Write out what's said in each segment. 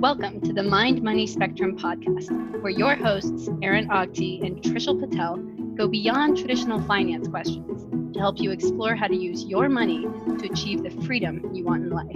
Welcome to the Mind Money Spectrum podcast, where your hosts, Aaron Ogti and Trishul Patel, go beyond traditional finance questions to help you explore how to use your money to achieve the freedom you want in life.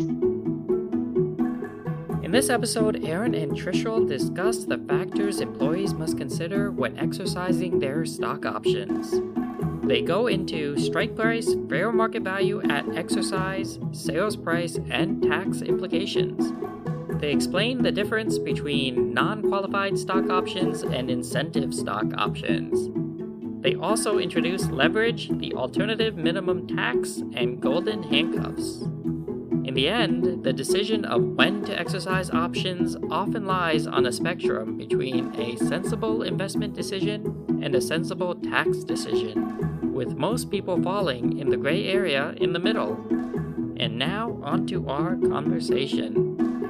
In this episode, Aaron and Trishul discuss the factors employees must consider when exercising their stock options. They go into strike price, fair market value at exercise, sales price, and tax implications. They explain the difference between non-qualified stock options and incentive stock options. They also introduce leverage, the alternative minimum tax, and golden handcuffs. In the end, the decision of when to exercise options often lies on a spectrum between a sensible investment decision and a sensible tax decision, with most people falling in the gray area in the middle. And now, on to our conversation.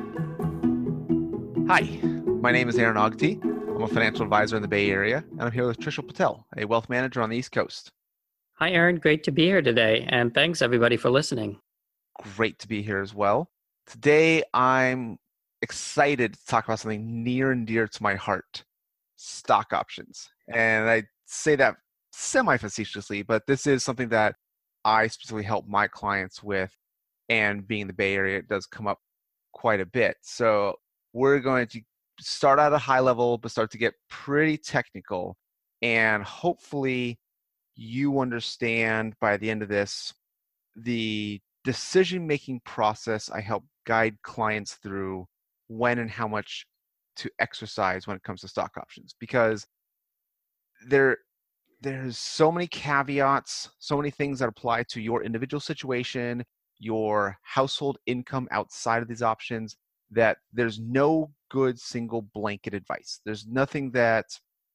Hi, my name is Aaron Ogti. I'm a financial advisor in the Bay Area, and I'm here with Trishul Patel, a wealth manager on the East Coast. Hi, Aaron. Great to be here today, and thanks everybody for listening. Great to be here as well. Today, I'm excited to talk about something near and dear to my heart, stock options. And I say that semi-facetiously, but this is something that I specifically help my clients with, and being in the Bay Area, it does come up quite a bit. So we're going to start at a high level, but start to get pretty technical. And hopefully you understand by the end of this, the decision-making process I help guide clients through when and how much to exercise when it comes to stock options. Because there's so many caveats, so many things that apply to your individual situation, your household income outside of these options, that there's no good single blanket advice. There's nothing that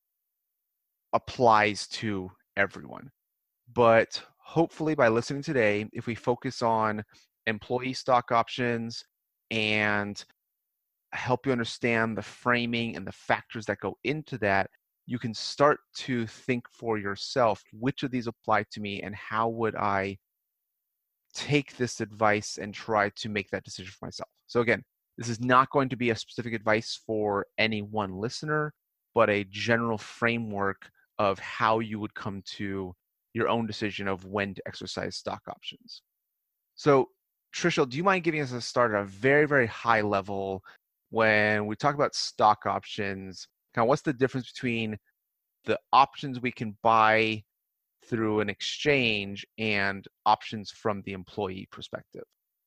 applies to everyone. But hopefully by listening today, if we focus on employee stock options and help you understand the framing and the factors that go into that, you can start to think for yourself, which of these apply to me and how would I take this advice and try to make that decision for myself. So again, this is not going to be a specific advice for any one listener, but a general framework of how you would come to your own decision of when to exercise stock options. So, Trishul, do you mind giving us a start at a very, very high level when we talk about stock options? Kind of what's the difference between the options we can buy through an exchange and options from the employee perspective?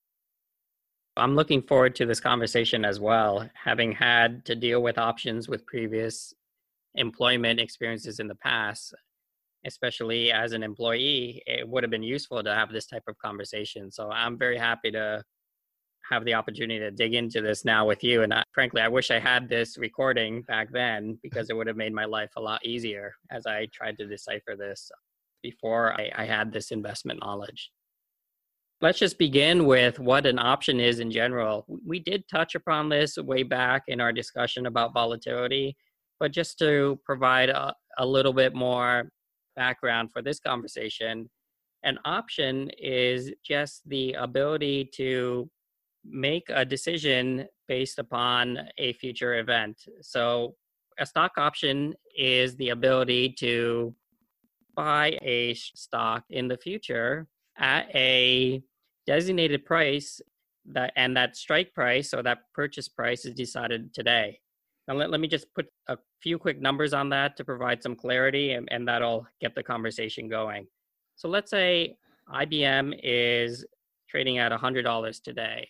I'm looking forward to this conversation as well, having had to deal with options with previous employment experiences in the past. Especially as an employee, it would have been useful to have this type of conversation. So I'm very happy to have the opportunity to dig into this now with you. And frankly, I wish I had this recording back then because it would have made my life a lot easier as I tried to decipher this before I had this investment knowledge. Let's just begin with what an option is in general. We did touch upon this way back in our discussion about volatility, but just to provide a little bit more background for this conversation, an option is just the ability to make a decision based upon a future event. So a stock option is the ability to buy a stock in the future at a designated price that strike price or that purchase price is decided today. Now, let me just put a few quick numbers on that to provide some clarity, and that'll get the conversation going. So let's say IBM is trading at $100 today,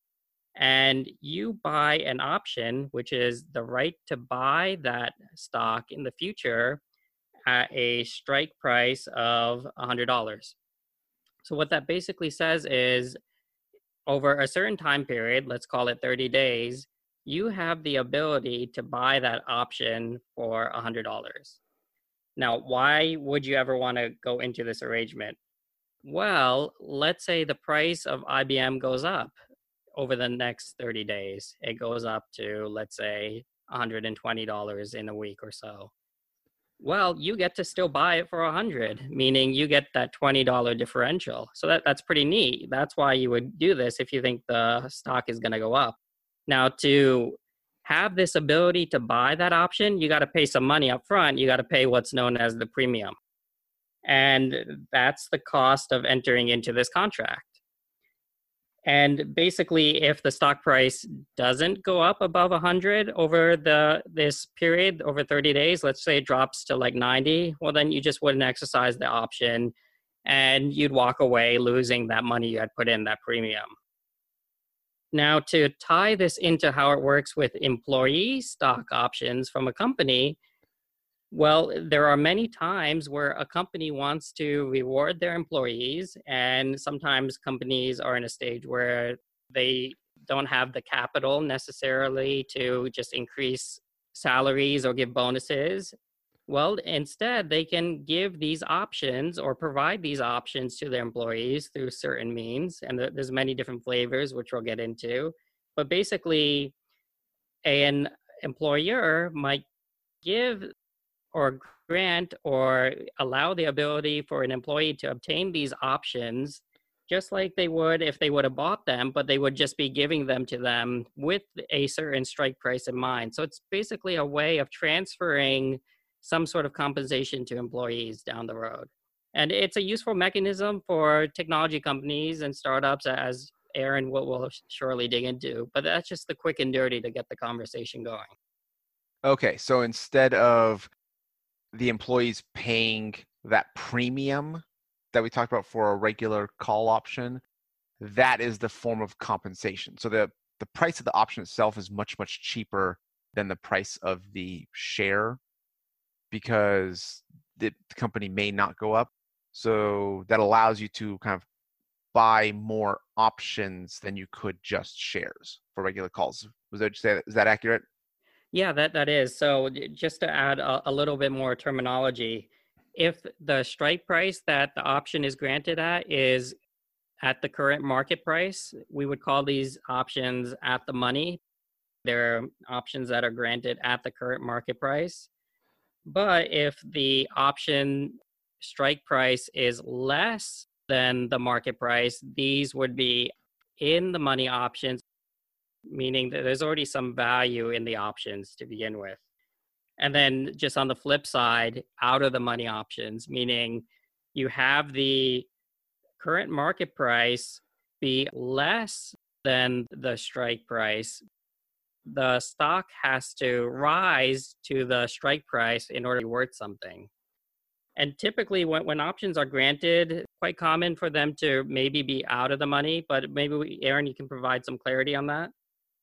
and you buy an option, which is the right to buy that stock in the future at a strike price of $100. So what that basically says is over a certain time period, let's call it 30 days, you have the ability to buy that option for $100. Now, why would you ever want to go into this arrangement? Well, let's say the price of IBM goes up over the next 30 days. It goes up to, let's say, $120 in a week or so. Well, you get to still buy it for $100, meaning you get that $20 differential. So that's pretty neat. That's why you would do this if you think the stock is going to go up. Now, to have this ability to buy that option, you got to pay some money up front. You got to pay what's known as the premium. And that's the cost of entering into this contract. And basically, if the stock price doesn't go up above 100 over this period, over 30 days, let's say it drops to like 90, well, then you just wouldn't exercise the option and you'd walk away losing that money you had put in, that premium. Now, to tie this into how it works with employee stock options from a company, well, there are many times where a company wants to reward their employees, and sometimes companies are in a stage where they don't have the capital necessarily to just increase salaries or give bonuses. Well, instead, they can give these options or provide these options to their employees through certain means, and there's many different flavors, which we'll get into. But basically, an employer might give or grant or allow the ability for an employee to obtain these options just like they would if they would have bought them, but they would just be giving them to them with a certain strike price in mind. So it's basically a way of transferring some sort of compensation to employees down the road. And it's a useful mechanism for technology companies and startups, as Aaron will surely dig into, but that's just the quick and dirty to get the conversation going. Okay, so instead of the employees paying that premium that we talked about for a regular call option, that is the form of compensation. So the price of the option itself is much, much cheaper than the price of the share because the company may not go up. So that allows you to kind of buy more options than you could just shares for regular calls. Was that, is that accurate? Yeah, that is. So just to add a little bit more terminology, if the strike price that the option is granted at is at the current market price, we would call these options at the money. They're options that are granted at the current market price. But if the option strike price is less than the market price, these would be in the money options, meaning that there's already some value in the options to begin with. And then just on the flip side, out of the money options, meaning you have the current market price be less than the strike price. The stock has to rise to the strike price in order to be worth something. And typically when options are granted, quite common for them to maybe be out of the money, but maybe Aaron, you can provide some clarity on that.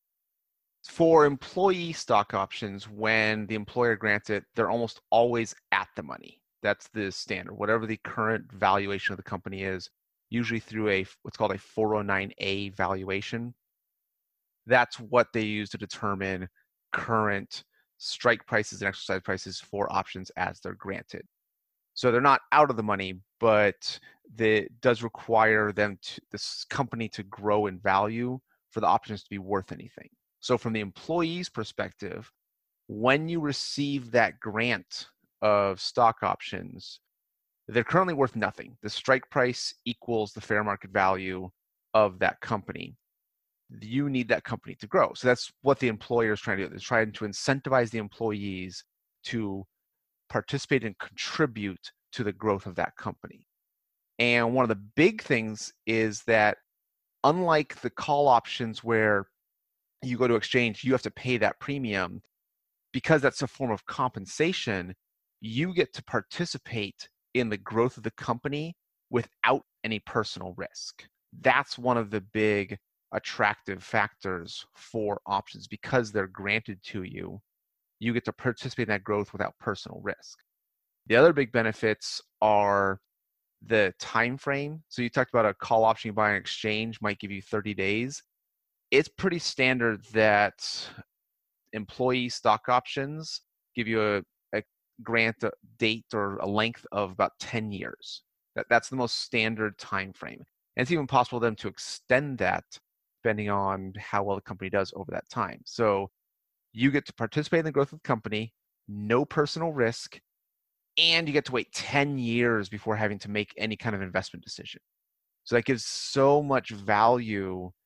For employee stock options, when the employer grants it, they're almost always at the money. That's the standard. Whatever the current valuation of the company is, usually through what's called a 409A valuation. That's what they use to determine current strike prices and exercise prices for options as they're granted. So they're not out of the money, but it does require this company to grow in value for the options to be worth anything. So from the employee's perspective, when you receive that grant of stock options, they're currently worth nothing. The strike price equals the fair market value of that company. You need that company to grow. So that's what the employer is trying to do. They're trying to incentivize the employees to participate and contribute to the growth of that company. And one of the big things is that unlike the call options where you go to exchange, you have to pay that premium, because that's a form of compensation, you get to participate in the growth of the company without any personal risk. That's one of the big attractive factors for options. Because they're granted to you, you get to participate in that growth without personal risk. The other big benefits are the time frame. So you talked about a call option you buy in exchange might give you 30 days. It's pretty standard that employee stock options give you a grant date or a length of about 10 years. That's the most standard time frame. And it's even possible for them to extend that depending on how well the company does over that time. So you get to participate in the growth of the company, no personal risk, and you get to wait 10 years before having to make any kind of investment decision. So that gives so much value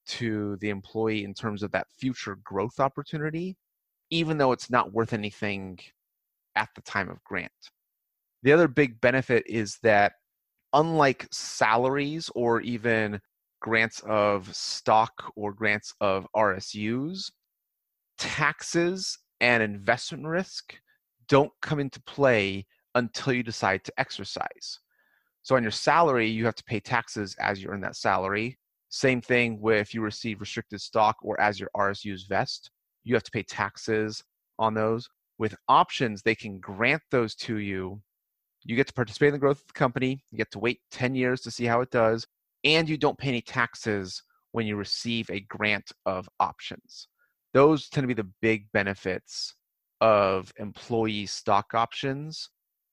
to the employee in terms of that future growth opportunity, even though it's not worth anything at the time of grant. The other big benefit is that unlike salaries or even grants of stock or grants of RSUs, taxes and investment risk don't come into play until you decide to exercise. So on your salary, you have to pay taxes as you earn that salary. Same thing with if you receive restricted stock or as your RSUs vest, you have to pay taxes on those. With options, they can grant those to you. You get to participate in the growth of the company. You get to wait 10 years to see how it does. And you don't pay any taxes when you receive a grant of options. Those tend to be the big benefits of employee stock options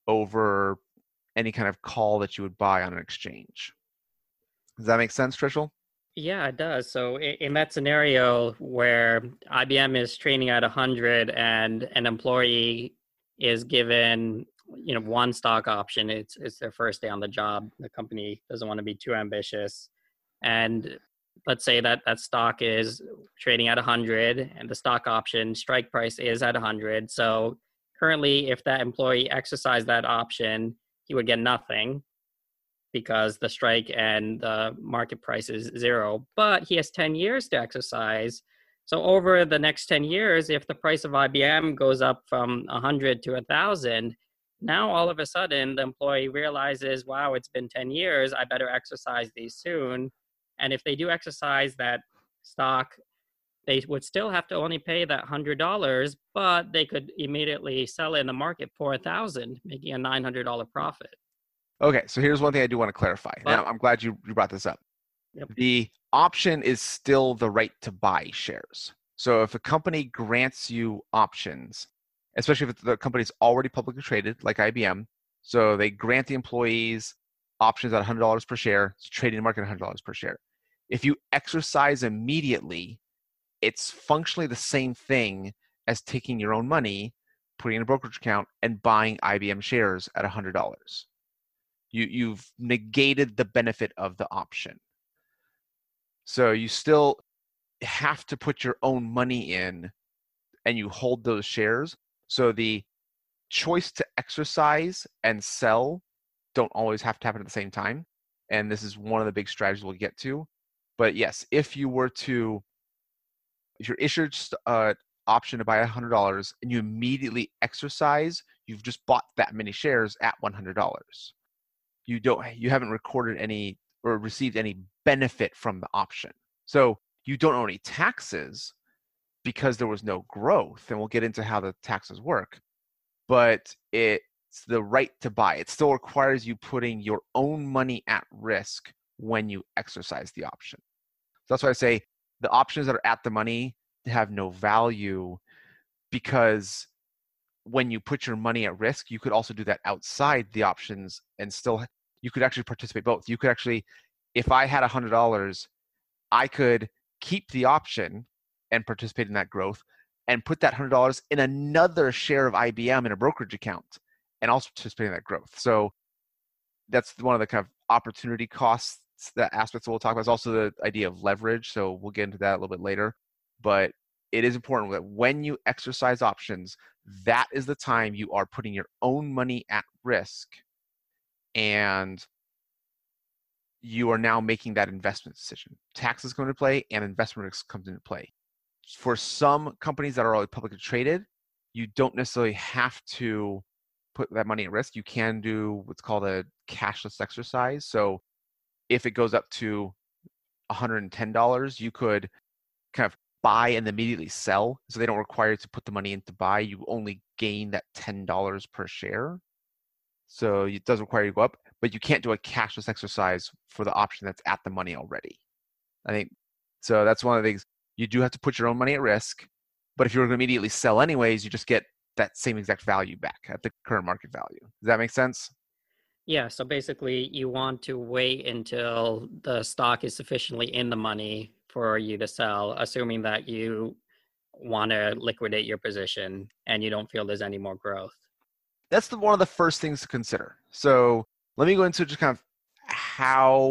over any kind of call that you would buy on an exchange. Does that make sense, Trishul? Yeah, it does. So in that scenario where IBM is trading at 100 and an employee is given, one stock option, it's their first day on the job. The company doesn't want to be too ambitious. And let's say that stock is trading at 100 and the stock option strike price is at 100. So currently, if that employee exercised that option, he would get nothing because the strike and the market price is 0, but he has 10 years to exercise. So over the next 10 years, if the price of IBM goes up from 100 to 1,000, now all of a sudden the employee realizes, wow, it's been 10 years, I better exercise these soon. And if they do exercise that stock, they would still have to only pay that $100, but they could immediately sell it in the market for 1,000, making a $900 profit. Okay, so here's one thing I do want to clarify. Now, I'm glad you brought this up. Yep. The option is still the right to buy shares. So if a company grants you options, especially if the company's already publicly traded, like IBM, so they grant the employees options at $100 per share, it's trading the market at $100 per share. If you exercise immediately, it's functionally the same thing as taking your own money, putting in a brokerage account, and buying IBM shares at $100. You've negated the benefit of the option. So you still have to put your own money in and you hold those shares. So the choice to exercise and sell don't always have to happen at the same time. And this is one of the big strategies we'll get to. But yes, if you're issued an option to buy $100 and you immediately exercise, you've just bought that many shares at $100. You haven't recorded any or received any benefit from the option. So you don't owe any taxes because there was no growth, and we'll get into how the taxes work, but it's the right to buy. It still requires you putting your own money at risk when you exercise the option. So that's why I say the options that are at the money have no value, because when you put your money at risk, you could also do that outside the options and still, you could actually participate both. You could actually, if I had $100, I could keep the option and participate in that growth and put that $100 in another share of IBM in a brokerage account and also participate in that growth. So that's one of the kind of opportunity costs, that aspects that we'll talk about. Is also the idea of leverage. So we'll get into that a little bit later. But it is important that when you exercise options, that is the time you are putting your own money at risk, and you are now making that investment decision. Taxes come into play and investment risk comes into play. For some companies that are already publicly traded, you don't necessarily have to put that money at risk. You can do what's called a cashless exercise. So if it goes up to $110, you could kind of buy and immediately sell. So they don't require you to put the money in to buy. You only gain that $10 per share. So it does require you to go up, but you can't do a cashless exercise for the option that's at the money already. I think, so that's one of the things. You do have to put your own money at risk, but if you're going to immediately sell anyways, you just get that same exact value back at the current market value. Does that make sense? Yeah, so basically you want to wait until the stock is sufficiently in the money for you to sell, assuming that you want to liquidate your position and you don't feel there's any more growth. That's one of the first things to consider. So let me go into just kind of how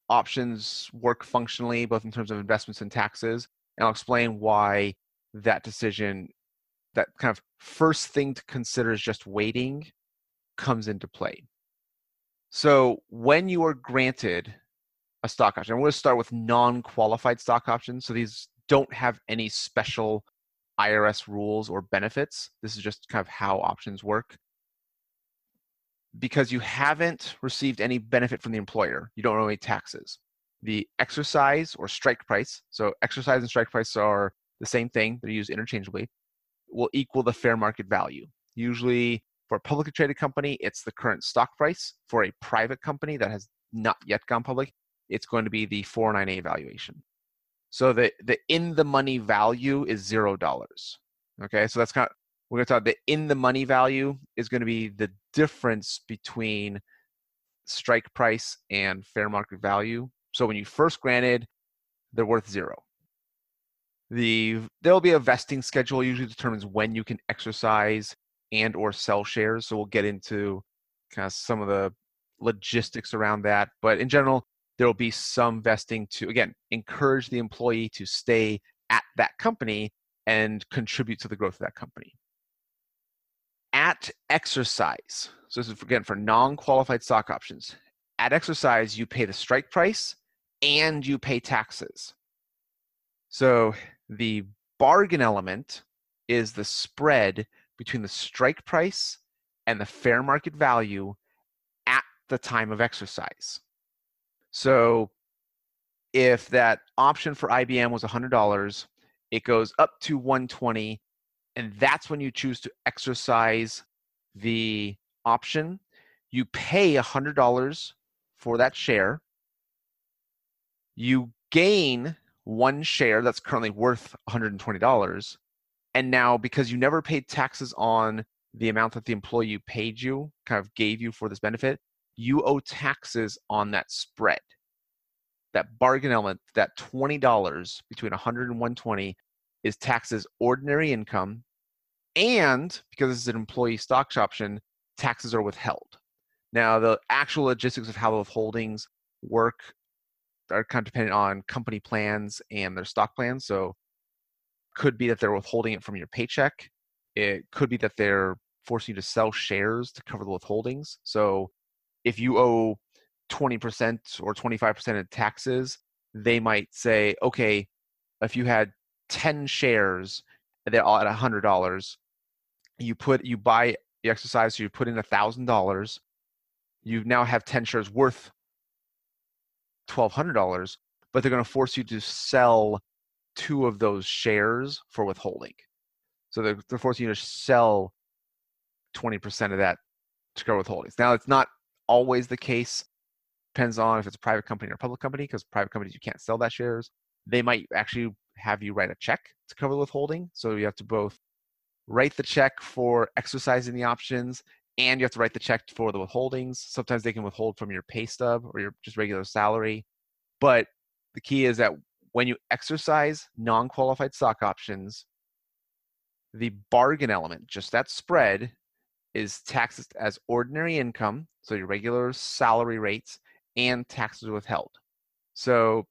options work functionally, both in terms of investments and taxes. And I'll explain why that decision, that kind of first thing to consider is just waiting, comes into play. So when you are granted a stock option, I'm going to start with non-qualified stock options. So these don't have any special IRS rules or benefits. This is just kind of how options work. Because you haven't received any benefit from the employer, you don't owe any taxes. The exercise or strike price, so exercise and strike price are the same thing, they're used interchangeably, will equal the fair market value. Usually for a publicly traded company, it's the current stock price. For a private company that has not yet gone public, it's going to be the 409A valuation. So the in the money value is $0. Okay, so that's kind of, we're going to talk, the in the money value is going to be the difference between strike price and fair market value. So when you first granted, they're worth $0. There'll be a vesting schedule, usually determines when you can exercise and or sell shares. So we'll get into kind of some of the logistics around that. But in general, there will be some vesting to, again, encourage the employee to stay at that company and contribute to the growth of that company. At exercise, so this is again for non-qualified stock options. At exercise, you pay the strike price and you pay taxes. So the bargain element is the spread between the strike price and the fair market value at the time of exercise. So if that option for IBM was $100, it goes up to $120, and that's when you choose to exercise the option. You pay $100 for that share. You gain one share that's currently worth $120. And now, because you never paid taxes on the amount that the employee paid you, kind of gave you for this benefit, you owe taxes on that spread. That bargain element, that $20 between 100 and 120 is taxed as ordinary income. And because this is an employee stock option, taxes are withheld. Now, the actual logistics of how the withholdings work are kind of dependent on company plans and their stock plans. So it could be that they're withholding it from your paycheck. It could be that they're forcing you to sell shares to cover the withholdings. So if you owe 20% or 25% in taxes, they might say, okay, if you had 10 shares, they're all at $100. You buy the exercise, so you put in $1,000. You now have 10 shares worth $1,200, but they're going to force you to sell 2 of those shares for withholding. So they're forcing you to sell 20% of that to cover withholdings. Now, it's not always the case. Depends on if it's a private company or a public company, because private companies, you can't sell that shares. They might actually have you write a check to cover the withholding. So you have to both write the check for exercising the options, and you have to write the check for the withholdings. Sometimes they can withhold from your pay stub or your just regular salary. But the key is that when you exercise non-qualified stock options, the bargain element, just that spread, is taxed as ordinary income, so your regular salary rates, and taxes withheld. So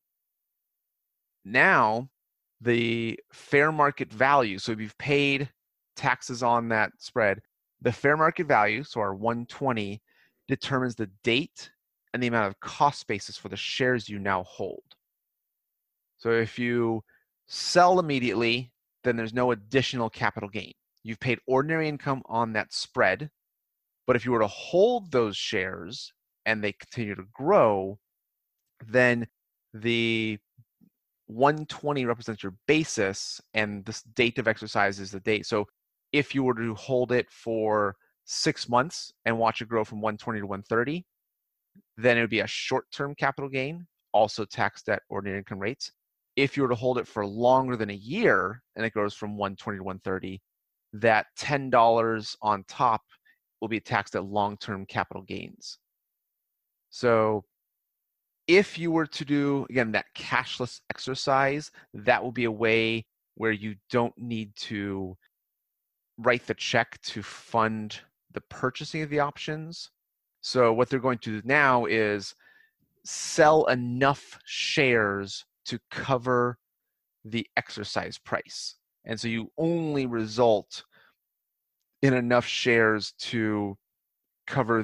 now the fair market value, so if you've paid taxes on that spread, the fair market value, so our 120, determines the date and the amount of cost basis for the shares you now hold. So if you sell immediately, then there's no additional capital gain. You've paid ordinary income on that spread, but if you were to hold those shares and they continue to grow, then the 120 represents your basis, and this date of exercise is the date. So if you were to hold it for 6 months and watch it grow from 120 to 130, then it would be a short-term capital gain, also taxed at ordinary income rates. If you were to hold it for longer than a year and it grows from 120 to 130, that $10 on top will be taxed at long-term capital gains. So if you were to do, again, that cashless exercise, that will be a way where you don't need to write the check to fund the purchasing of the options. So what they're going to do now is sell enough shares to cover the exercise price. And so you only result in enough shares to cover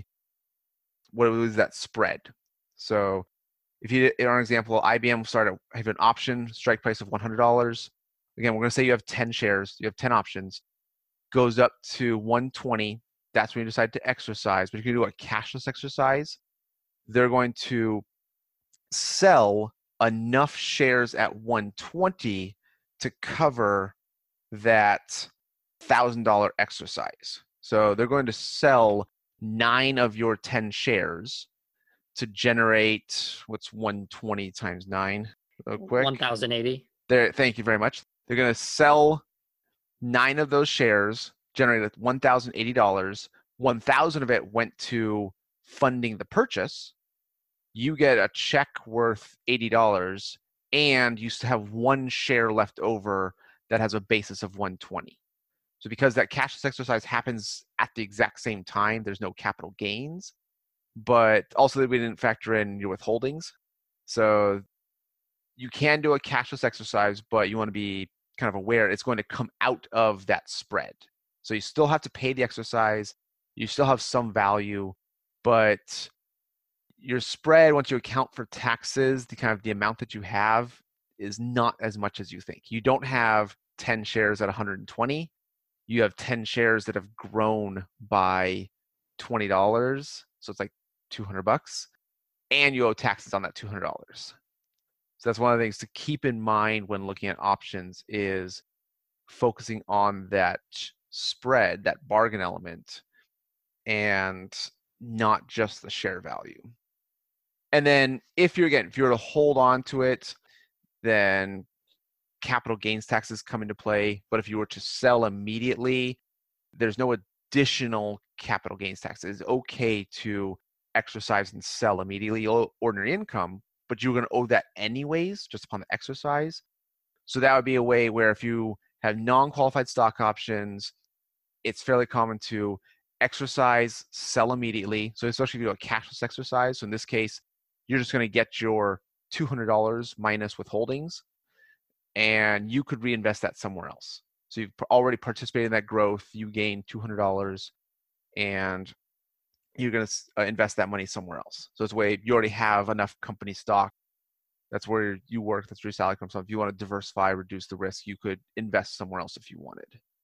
what was that spread. So if you, in our example, IBM have an option strike price of $100. Again, we're going to say you have 10 shares, you have 10 options, goes up to 120. That's when you decide to exercise. But if you do a cashless exercise, they're going to sell enough shares at 120 to cover that $1,000 exercise. So they're going to sell 9 of your 10 shares to generate, what's 120 times 9? Real quick. 1,080. There, thank you very much. They're going to sell 9 of those shares, generated $1,080. 1,000 of it went to funding the purchase. You get a check worth $80, and you still have 1 share left over that has a basis of 120. So because that cashless exercise happens at the exact same time, there's no capital gains, but also we didn't factor in your withholdings. So you can do a cashless exercise, but you want to be kind of aware it's going to come out of that spread. So you still have to pay the exercise, you still have some value, but your spread, once you account for taxes, the amount that you have is not as much as you think. You don't have 10 shares at 120. You have 10 shares that have grown by $20. So it's like $200, and you owe taxes on that $200. So that's one of the things to keep in mind when looking at options, is focusing on that spread, that bargain element, and not just the share value. And then if you were to hold on to it, then capital gains taxes come into play. But if you were to sell immediately, there's no additional capital gains tax. It's okay to exercise and sell immediately, ordinary income, but you're going to owe that anyways, just upon the exercise. So that would be a way where if you have non-qualified stock options, it's fairly common to exercise, sell immediately. So especially if you do a cashless exercise. So in this case, you're just going to get your $200 minus withholdings, and you could reinvest that somewhere else. So you've already participated in that growth, you gain $200, and you're going to invest that money somewhere else. So it's a way you already have enough company stock. That's where you work, that's where your salary comes from. If you want to diversify, reduce the risk, you could invest somewhere else if you wanted.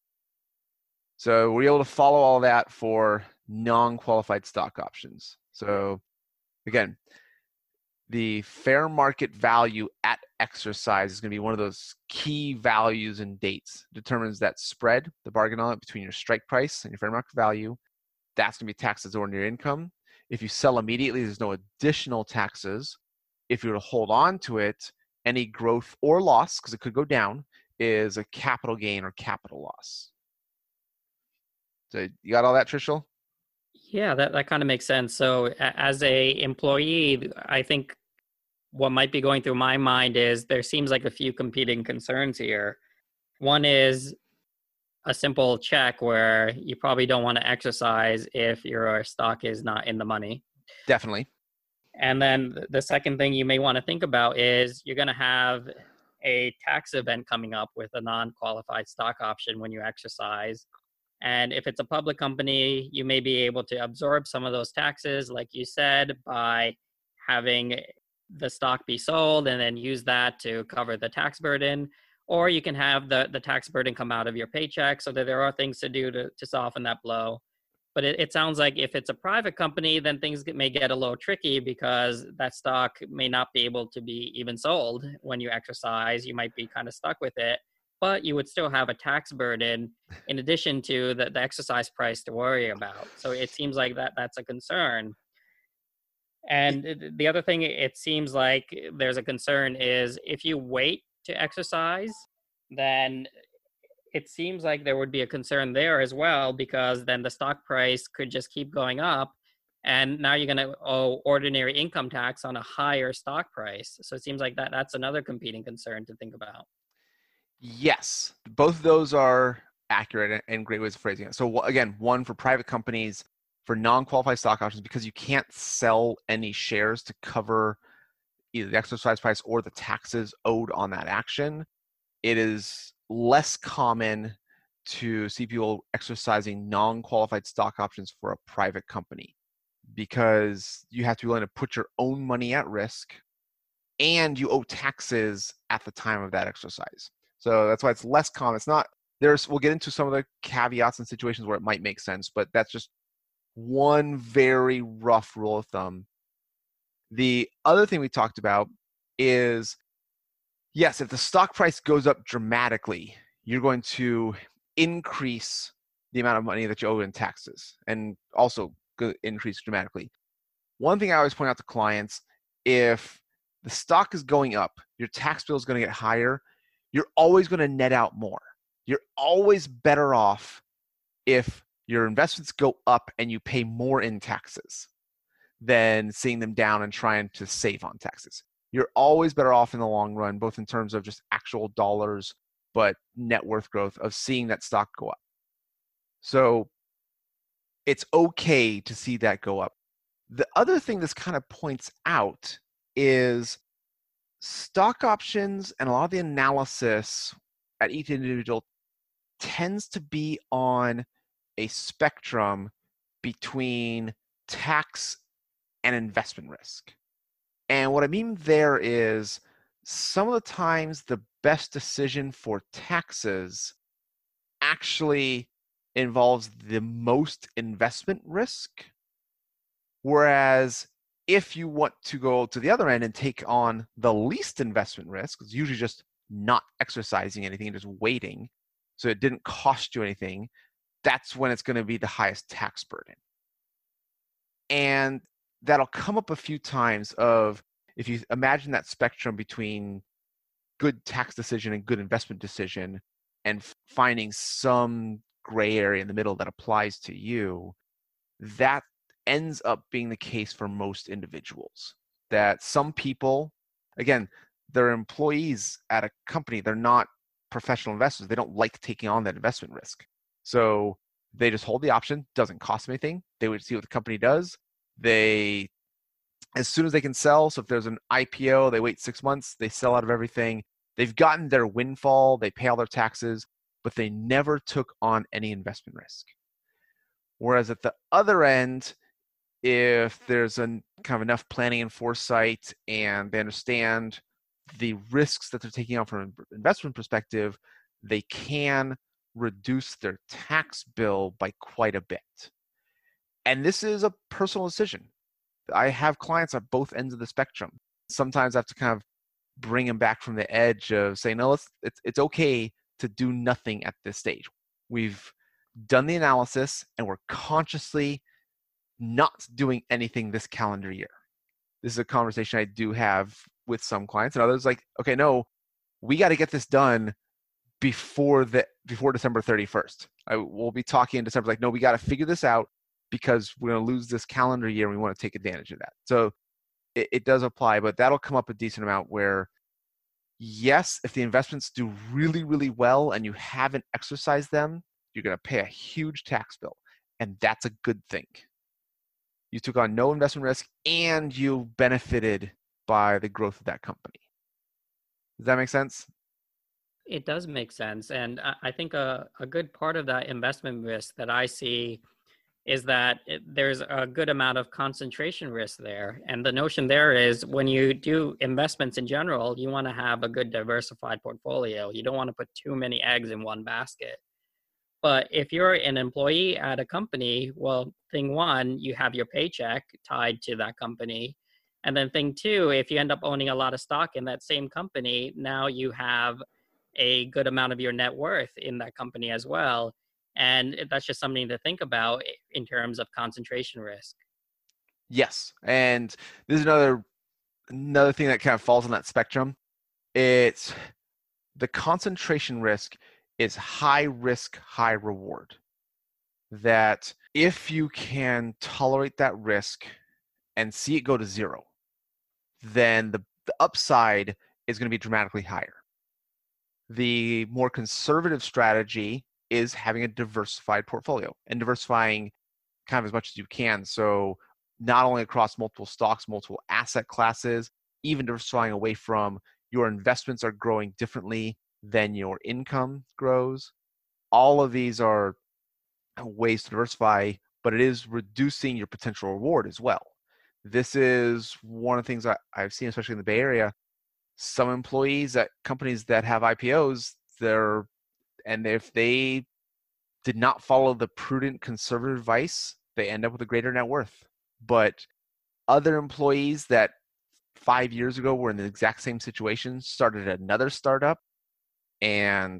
So we're able to follow all that for non-qualified stock options. So again, the fair market value at exercise is going to be one of those key values and dates. It determines that spread, the bargain element between your strike price and your fair market value. That's going to be taxed as ordinary income. If you sell immediately, there's no additional taxes. If you were to hold on to it, any growth or loss, because it could go down, is a capital gain or capital loss. So you got all that, Trishul? Yeah, that kind of makes sense. So as a employee, I think what might be going through my mind is there seems like a few competing concerns here. One is a simple check where you probably don't want to exercise if your stock is not in the money. Definitely. And then the second thing you may want to think about is you're going to have a tax event coming up with a non-qualified stock option when you exercise. And if it's a public company, you may be able to absorb some of those taxes, like you said, by having the stock be sold and then use that to cover the tax burden. Or you can have the tax burden come out of your paycheck, so that there are things to do to soften that blow. But it sounds like if it's a private company, then things may get a little tricky, because that stock may not be able to be even sold when you exercise. You might be kind of stuck with it, but you would still have a tax burden in addition to the exercise price to worry about. So it seems like that's a concern. And the other thing it seems like there's a concern is if you wait to exercise, then it seems like there would be a concern there as well, because then the stock price could just keep going up, and now you're going to owe ordinary income tax on a higher stock price. So it seems like that's another competing concern to think about. Yes, both of those are accurate and great ways of phrasing it. So again, one, for private companies, for non-qualified stock options, because you can't sell any shares to cover either the exercise price or the taxes owed on that action, it is less common to see people exercising non-qualified stock options for a private company, because you have to be willing to put your own money at risk and you owe taxes at the time of that exercise. So that's why it's less common. It's not, we'll get into some of the caveats and situations where it might make sense, but that's just one very rough rule of thumb. The other thing we talked about is, yes, if the stock price goes up dramatically, you're going to increase the amount of money that you owe in taxes, and also increase dramatically. One thing I always point out to clients, if the stock is going up, your tax bill is going to get higher, you're always going to net out more. You're always better off if your investments go up and you pay more in taxes than seeing them down and trying to save on taxes. You're always better off in the long run, both in terms of just actual dollars, but net worth growth of seeing that stock go up. So it's okay to see that go up. The other thing this kind of points out is stock options and a lot of the analysis at each individual tends to be on a spectrum between tax and investment risk. And what I mean there is, some of the times the best decision for taxes actually involves the most investment risk. Whereas if you want to go to the other end and take on the least investment risk, it's usually just not exercising anything and just waiting, so it didn't cost you anything, that's when it's going to be the highest tax burden. And that'll come up a few times of, if you imagine that spectrum between good tax decision and good investment decision, and finding some gray area in the middle that applies to you, that ends up being the case for most individuals. That some people, again, they're employees at a company, they're not professional investors, they don't like taking on that investment risk. So they just hold the option, doesn't cost them anything. They would see what the company does. They, as soon as they can sell, so if there's an IPO, they wait 6 months, they sell out of everything. They've gotten their windfall, they pay all their taxes, but they never took on any investment risk. Whereas at the other end, if there's a kind of enough planning and foresight and they understand the risks that they're taking on from an investment perspective, they can reduce their tax bill by quite a bit. And this is a personal decision. I have clients at both ends of the spectrum. Sometimes I have to kind of bring them back from the edge of saying, no, it's okay to do nothing at this stage. We've done the analysis and we're consciously not doing anything this calendar year. This is a conversation I do have with some clients, and others like, okay, no, we got to get this done before December 31st. We'll be talking in December, like, no, we got to figure this out because we're going to lose this calendar year and we want to take advantage of that. So it does apply, but that'll come up a decent amount where, yes, if the investments do really, really well and you haven't exercised them, you're going to pay a huge tax bill. And that's a good thing. You took on no investment risk and you benefited by the growth of that company. Does that make sense? It does make sense. And I think a good part of that investment risk that I see is that there's a good amount of concentration risk there. And the notion there is, when you do investments in general, you want to have a good diversified portfolio. You don't want to put too many eggs in one basket. But if you're an employee at a company, well, thing one, you have your paycheck tied to that company. And then thing two, if you end up owning a lot of stock in that same company, now you have a good amount of your net worth in that company as well. And that's just something to think about in terms of concentration risk. Yes. And this is another thing that kind of falls on that spectrum. It's the concentration risk is high risk, high reward. That if you can tolerate that risk and see it go to zero, then the upside is going to be dramatically higher. The more conservative strategy is having a diversified portfolio and diversifying kind of as much as you can. So not only across multiple stocks, multiple asset classes, even diversifying away from your investments are growing differently than your income grows. All of these are ways to diversify, but it is reducing your potential reward as well. This is one of the things I've seen, especially in the Bay Area. Some employees at companies that have IPOs, and if they did not follow the prudent conservative advice, they end up with a greater net worth. But other employees that 5 years ago were in the exact same situation started another startup, and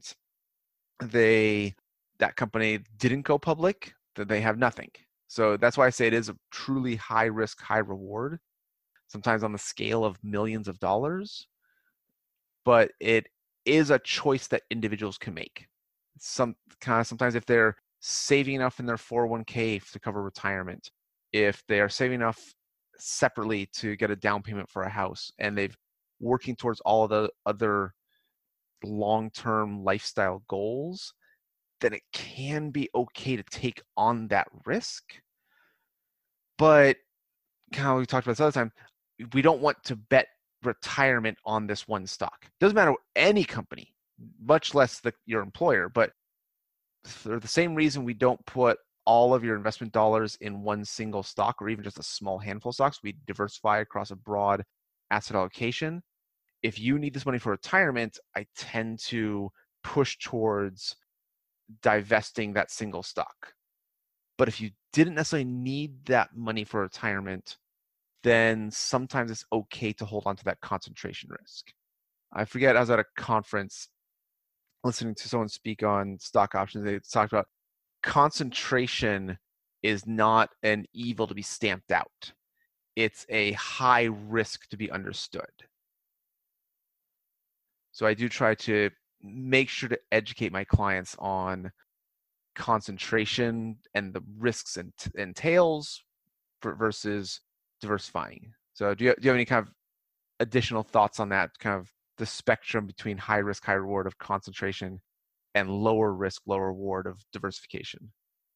that company didn't go public, then they have nothing. So that's why I say it is a truly high risk, high reward, sometimes on the scale of millions of dollars. But it is a choice that individuals can make. Sometimes if they're saving enough in their 401k to cover retirement, if they are saving enough separately to get a down payment for a house, and they've working towards all of the other long-term lifestyle goals, then it can be okay to take on that risk. But kind of we talked about this other time, we don't want to bet retirement on this one stock. Doesn't matter any company, much less your employer. But for the same reason we don't put all of your investment dollars in one single stock or even just a small handful of stocks, we diversify across a broad asset allocation. If you need this money for retirement, I tend to push towards divesting that single stock. But if you didn't necessarily need that money for retirement, then sometimes it's okay to hold on to that concentration risk. I forget, I was at a conference listening to someone speak on stock options. They talked about concentration is not an evil to be stamped out. It's a high risk to be understood. So I do try to make sure to educate my clients on concentration and the risks and entails versus diversifying. So do you have any kind of additional thoughts on that, kind of the spectrum between high risk, high reward of concentration and lower risk, lower reward of diversification?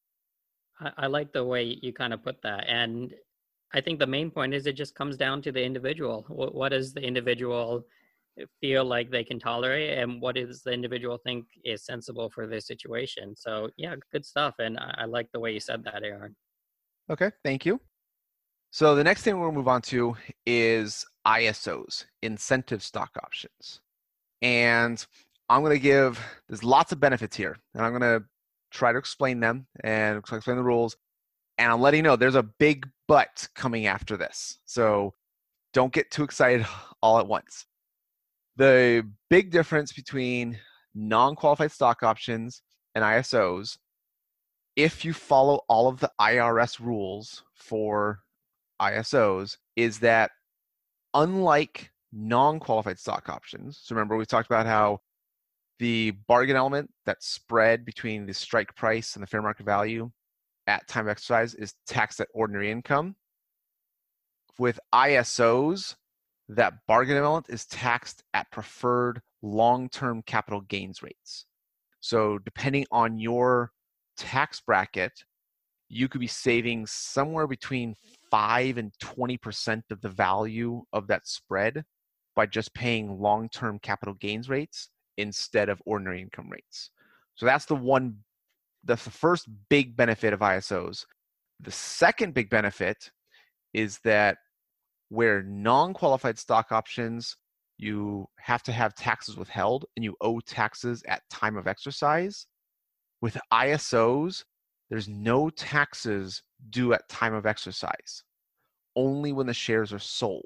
I like the way you kind of put that. And I think the main point is it just comes down to the individual. What does the individual feel like they can tolerate, and what does the individual think is sensible for their situation? So yeah, good stuff. And I like the way you said that, Aaron. Okay, thank you. So the next thing we'll move on to is ISOs, incentive stock options. And I'm going to there's lots of benefits here, and I'm going to try to explain them and explain the rules. And I'm letting you know there's a big but coming after this. So don't get too excited all at once. The big difference between non-qualified stock options and ISOs, if you follow all of the IRS rules for ISOs, is that unlike non-qualified stock options, so remember we talked about how the bargain element, that spread between the strike price and the fair market value at time of exercise, is taxed at ordinary income. With ISOs, that bargain element is taxed at preferred long-term capital gains rates. So depending on your tax bracket, you could be saving somewhere between 5 and 20% of the value of that spread by just paying long-term capital gains rates instead of ordinary income rates. So that's the first big benefit of ISOs. The second big benefit is that where non-qualified stock options, you have to have taxes withheld and you owe taxes at time of exercise. With ISOs, there's no taxes due at time of exercise, only when the shares are sold.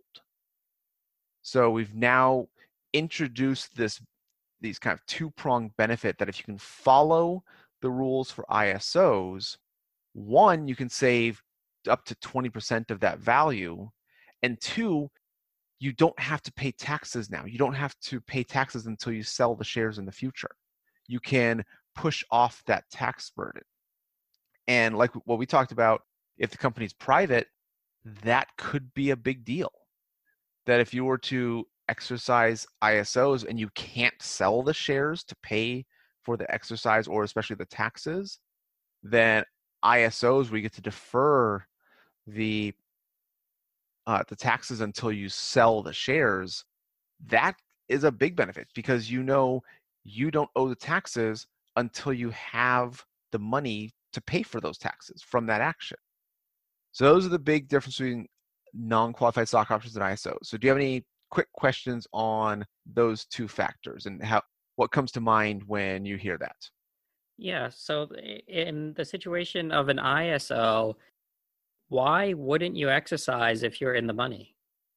So we've now introduced these kind of two-pronged benefit that if you can follow the rules for ISOs, one, you can save up to 20% of that value, and two, you don't have to pay taxes now. You don't have to pay taxes until you sell the shares in the future. You can push off that tax burden. And like what we talked about, if the company's private, that could be a big deal. That if you were to exercise ISOs and you can't sell the shares to pay for the exercise or especially the taxes, then ISOs where you get to defer the taxes until you sell the shares, that is a big benefit because you don't owe the taxes until you have the money to pay for those taxes from that action. So those are the big differences between non-qualified stock options and ISOs. So do you have any quick questions on those two factors and what comes to mind when you hear that? Yeah, so in the situation of an ISO, why wouldn't you exercise if you're in the money?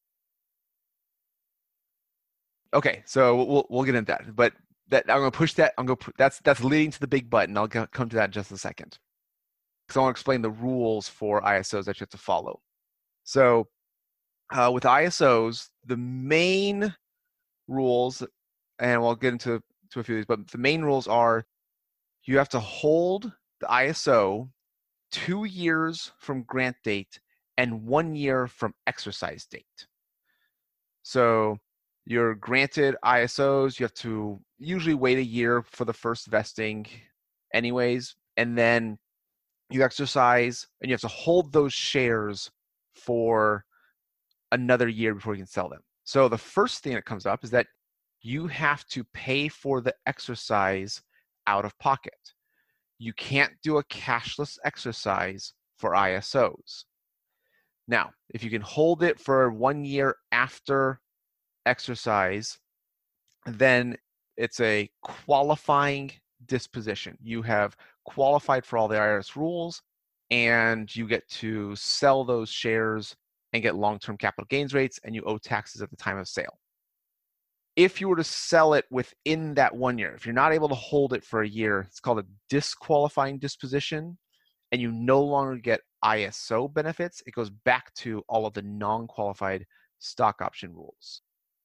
Okay, so we'll get into that, but I'm going to push that. That's leading to the big button. I'll come to that in just a second, because I want to explain the rules for ISOs that you have to follow. So with ISOs, the main rules, and we'll get into a few of these, but the main rules are you have to hold the ISO 2 years from grant date and 1 year from exercise date. So you're granted ISOs, you have to usually wait a year for the first vesting anyways, and then you exercise and you have to hold those shares for another year before you can sell them. So the first thing that comes up is that you have to pay for the exercise out of pocket. You can't do a cashless exercise for ISOs. Now, if you can hold it for 1 year after exercise, then it's a qualifying disposition. You have qualified for all the IRS rules, and you get to sell those shares and get long-term capital gains rates, and you owe taxes at the time of sale. If you were to sell it within that 1 year, if you're not able to hold it for a year, it's called a disqualifying disposition, and you no longer get ISO benefits. It goes back to all of the non-qualified stock option rules.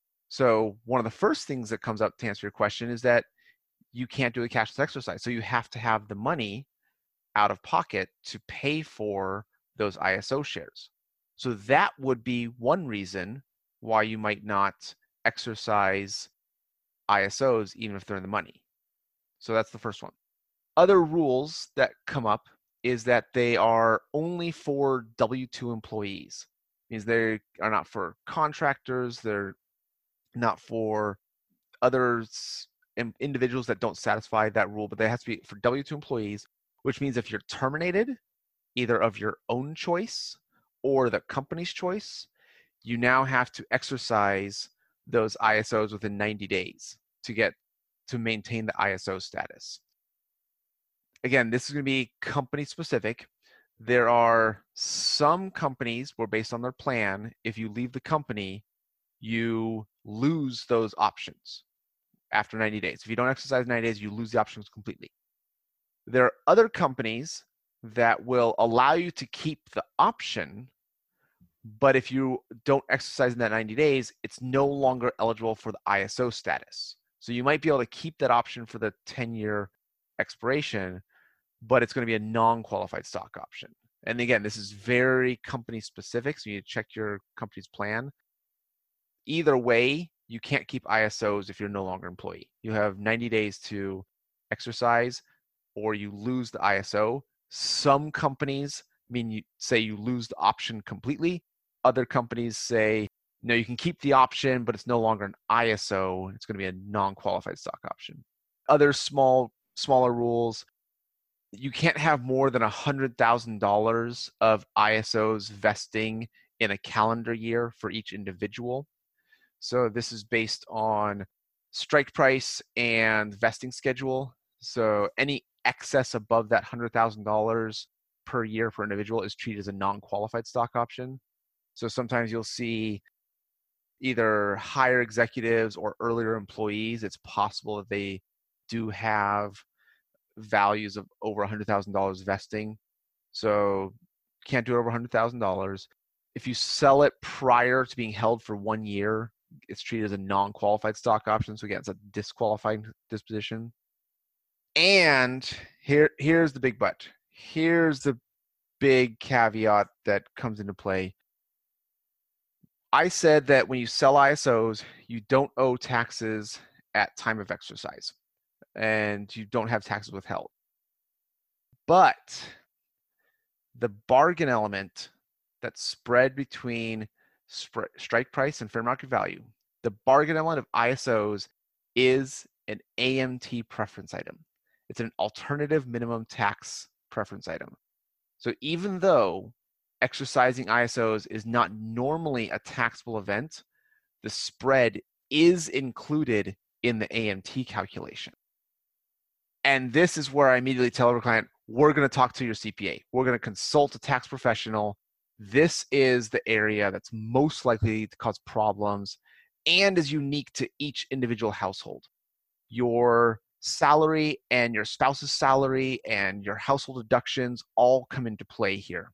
So one of the first things that comes up to answer your question is that you can't do a cashless exercise. So you have to have the money out of pocket to pay for those ISO shares. So that would be one reason why you might not exercise ISOs even if they're in the money. So that's the first one. Other rules that come up is that they are only for W-2 employees. It means they are not for contractors, they're not for others, individuals that don't satisfy that rule, but they have to be for W-2 employees, which means if you're terminated, either of your own choice or the company's choice, you now have to exercise those ISOs within 90 days to maintain the ISO status. Again, this is going to be company specific. There are some companies where based on their plan, if you leave the company, you lose those options after 90 days. If you don't exercise 90 days, you lose the options completely. There are other companies that will allow you to keep the option, but if you don't exercise in that 90 days, it's no longer eligible for the ISO status. So you might be able to keep that option for the 10-year expiration, but it's going to be a non-qualified stock option. And again, this is very company specific, so you need to check your company's plan. Either way, you can't keep ISOs if you're no longer an employee. You have 90 days to exercise or you lose the ISO. Some companies say you lose the option completely. Other companies say, no, you can keep the option, but it's no longer an ISO. It's going to be a non-qualified stock option. Other smaller rules, you can't have more than $100,000 of ISOs vesting in a calendar year for each individual. So this is based on strike price and vesting schedule. So any excess above that $100,000 per year per individual is treated as a non-qualified stock option. So sometimes you'll see either higher executives or earlier employees, it's possible that they do have values of over $100,000 vesting. So can't do it over $100,000. If you sell it prior to being held for 1 year, it's treated as a non-qualified stock option. So again, it's a disqualifying disposition. And here's the big but. Here's the big caveat that comes into play. I said that when you sell ISOs, you don't owe taxes at time of exercise, and you don't have taxes withheld. But the bargain element, that spread between strike price and fair market value, the bargain element of ISOs is an AMT preference item. It's an alternative minimum tax preference item. So even though exercising ISOs is not normally a taxable event, the spread is included in the AMT calculation. And this is where I immediately tell our client, we're going to talk to your CPA. We're going to consult a tax professional. This is the area that's most likely to cause problems and is unique to each individual household. Your salary and your spouse's salary and your household deductions all come into play here.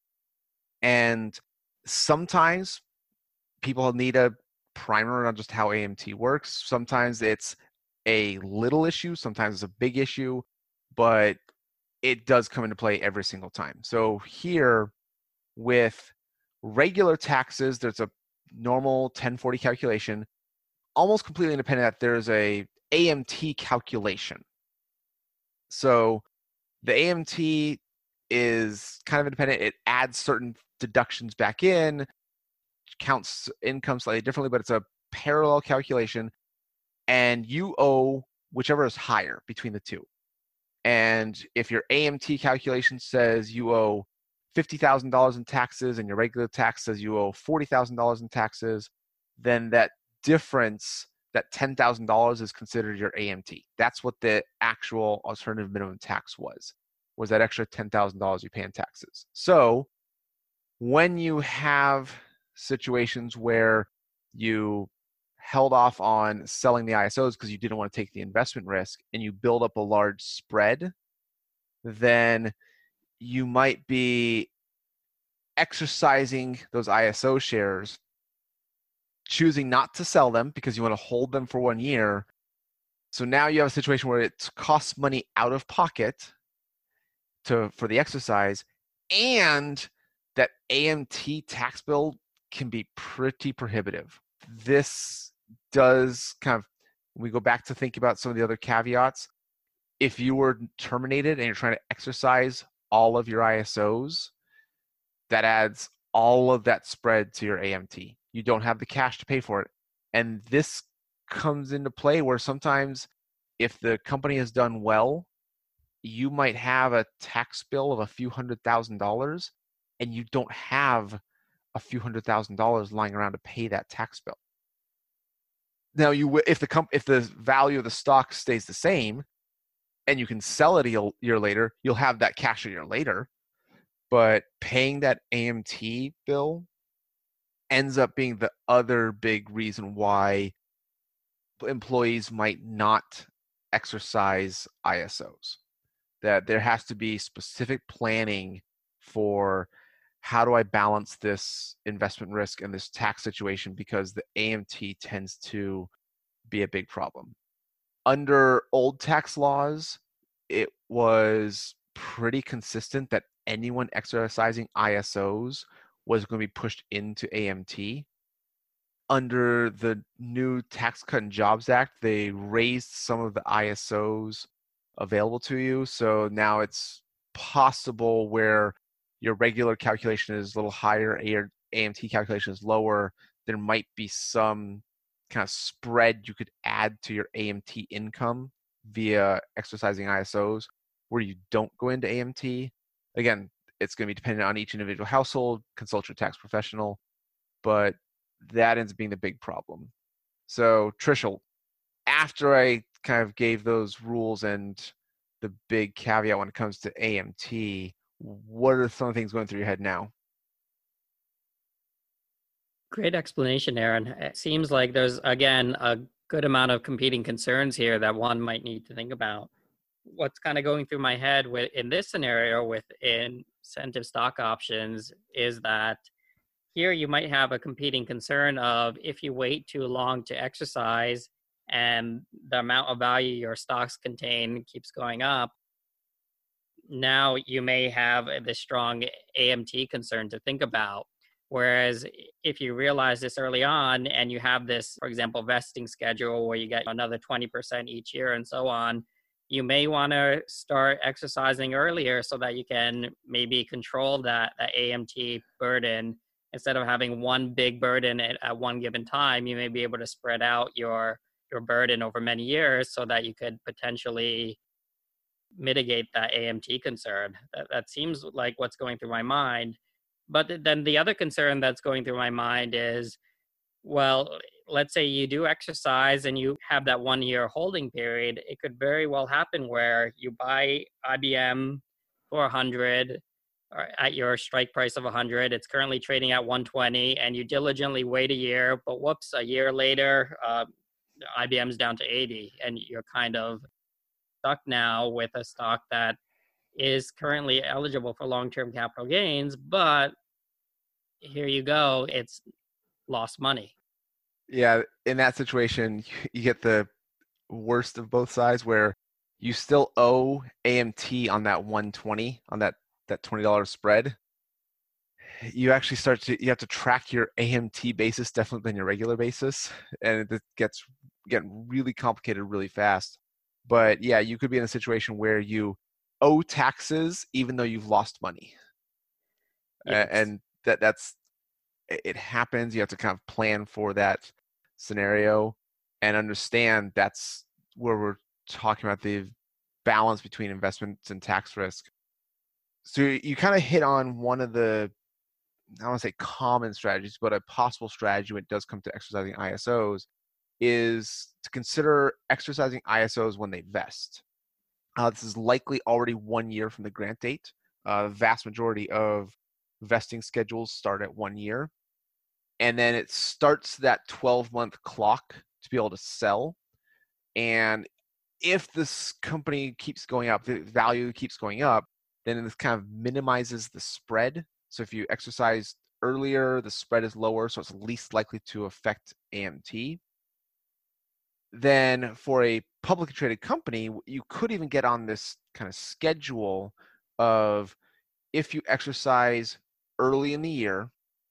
And sometimes people need a primer on just how AMT works. Sometimes it's a little issue, sometimes it's a big issue, but it does come into play every single time. So here with regular taxes, there's a normal 1040 calculation, almost completely independent that there's a AMT calculation. So the AMT is kind of independent. It adds certain deductions back in, counts income slightly differently, but it's a parallel calculation. And you owe whichever is higher between the two. And if your AMT calculation says you owe $50,000 in taxes and your regular tax says you owe $40,000 in taxes, then that difference, that $10,000 is considered your AMT. That's what the actual alternative minimum tax was that extra $10,000 you pay in taxes. So when you have situations where you held off on selling the ISOs because you didn't want to take the investment risk and you build up a large spread, then you might be exercising those ISO shares, choosing not to sell them because you want to hold them for 1 year. So now you have a situation where it costs money out of pocket for the exercise, and that AMT tax bill can be pretty prohibitive. This does kind of, when we go back to think about some of the other caveats, if you were terminated and you're trying to exercise all of your ISOs, that adds all of that spread to your AMT. You don't have the cash to pay for it. And this comes into play where sometimes if the company has done well, you might have a tax bill of a few $100,000 and you don't have a few $100,000 lying around to pay that tax bill. Now, if the value of the stock stays the same and you can sell it a year later, you'll have that cash a year later. But paying that AMT bill ends up being the other big reason why employees might not exercise ISOs. That there has to be specific planning for how do I balance this investment risk and this tax situation, because the AMT tends to be a big problem. Under old tax laws, it was pretty consistent that anyone exercising ISOs was going to be pushed into AMT. Under the new Tax Cut and Jobs Act, they raised some of the ISOs available to you. So now it's possible where your regular calculation is a little higher, your AMT calculation is lower, there might be some kind of spread you could add to your AMT income via exercising ISOs where you don't go into AMT. Again, it's going to be dependent on each individual household, consult your tax professional, but that ends up being the big problem. So Trishul, after I kind of gave those rules and the big caveat when it comes to AMT, what are some of the things going through your head now? Great explanation, Aaron. It seems like there's, again, a good amount of competing concerns here that one might need to think about. What's kind of going through my head in this scenario with incentive stock options is that here you might have a competing concern of if you wait too long to exercise and the amount of value your stocks contain keeps going up, now you may have this strong AMT concern to think about. Whereas if you realize this early on and you have this, for example, vesting schedule where you get another 20% each year and so on, you may want to start exercising earlier so that you can maybe control that AMT burden. Instead of having one big burden at one given time, you may be able to spread out your burden over many years so that you could potentially mitigate that AMT concern. That seems like what's going through my mind. But then the other concern that's going through my mind is, well, let's say you do exercise and you have that 1 year holding period. It could very well happen where you buy IBM for 100 or at your strike price of 100. It's currently trading at 120, and you diligently wait a year, but whoops, a year later, IBM's down to 80, and you're kind of stuck now with a stock that is currently eligible for long-term capital gains, but here you go, it's lost money. Yeah, in that situation, you get the worst of both sides where you still owe AMT on that 120, on that $20 spread. You actually you have to track your AMT basis differently than your regular basis, and it gets getting really complicated really fast. But yeah, you could be in a situation where you owe taxes even though you've lost money. Yes. And that's it happens. You have to kind of plan for that scenario and understand that's where we're talking about the balance between investments and tax risk. So you kind of hit on one of the, I don't want to say common strategies, but a possible strategy when it does come to exercising ISOs is to consider exercising ISOs when they vest. This is likely already 1 year from the grant date. The vast majority of vesting schedules start at 1 year. And then it starts that 12-month clock to be able to sell. And if this company keeps going up, the value keeps going up, then this kind of minimizes the spread. So if you exercise earlier, the spread is lower, so it's least likely to affect AMT. Then for a publicly traded company, you could even get on this kind of schedule of if you exercise early in the year,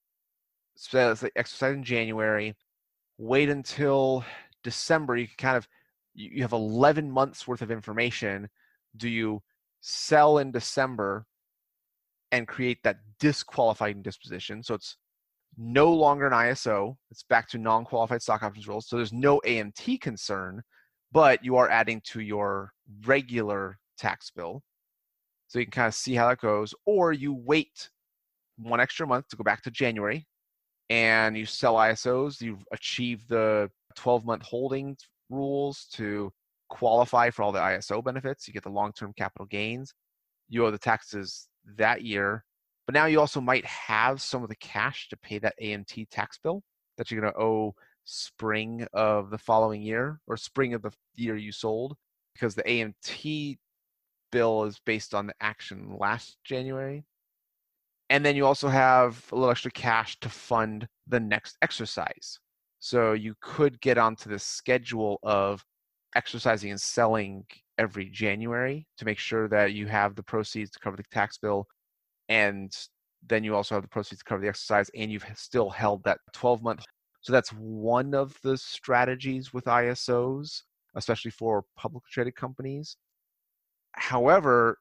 so let's say exercise in January, wait until December, you can kind of, you have 11 months worth of information. Do you sell in December and create that disqualifying disposition? So it's no longer an ISO. It's back to non-qualified stock options rules. So there's no AMT concern, but you are adding to your regular tax bill. So you can kind of see how that goes. Or you wait 1 extra month to go back to January and you sell ISOs. You've achieved the 12-month holding rules to qualify for all the ISO benefits. You get the long-term capital gains. You owe the taxes that year. But now you also might have some of the cash to pay that AMT tax bill that you're going to owe spring of the following year or spring of the year you sold, because the AMT bill is based on the action last January. And then you also have a little extra cash to fund the next exercise. So you could get onto the schedule of exercising and selling every January to make sure that you have the proceeds to cover the tax bill. And then you also have the proceeds to cover the exercise, and you've still held that 12-month. So that's one of the strategies with ISOs, especially for publicly traded companies. However,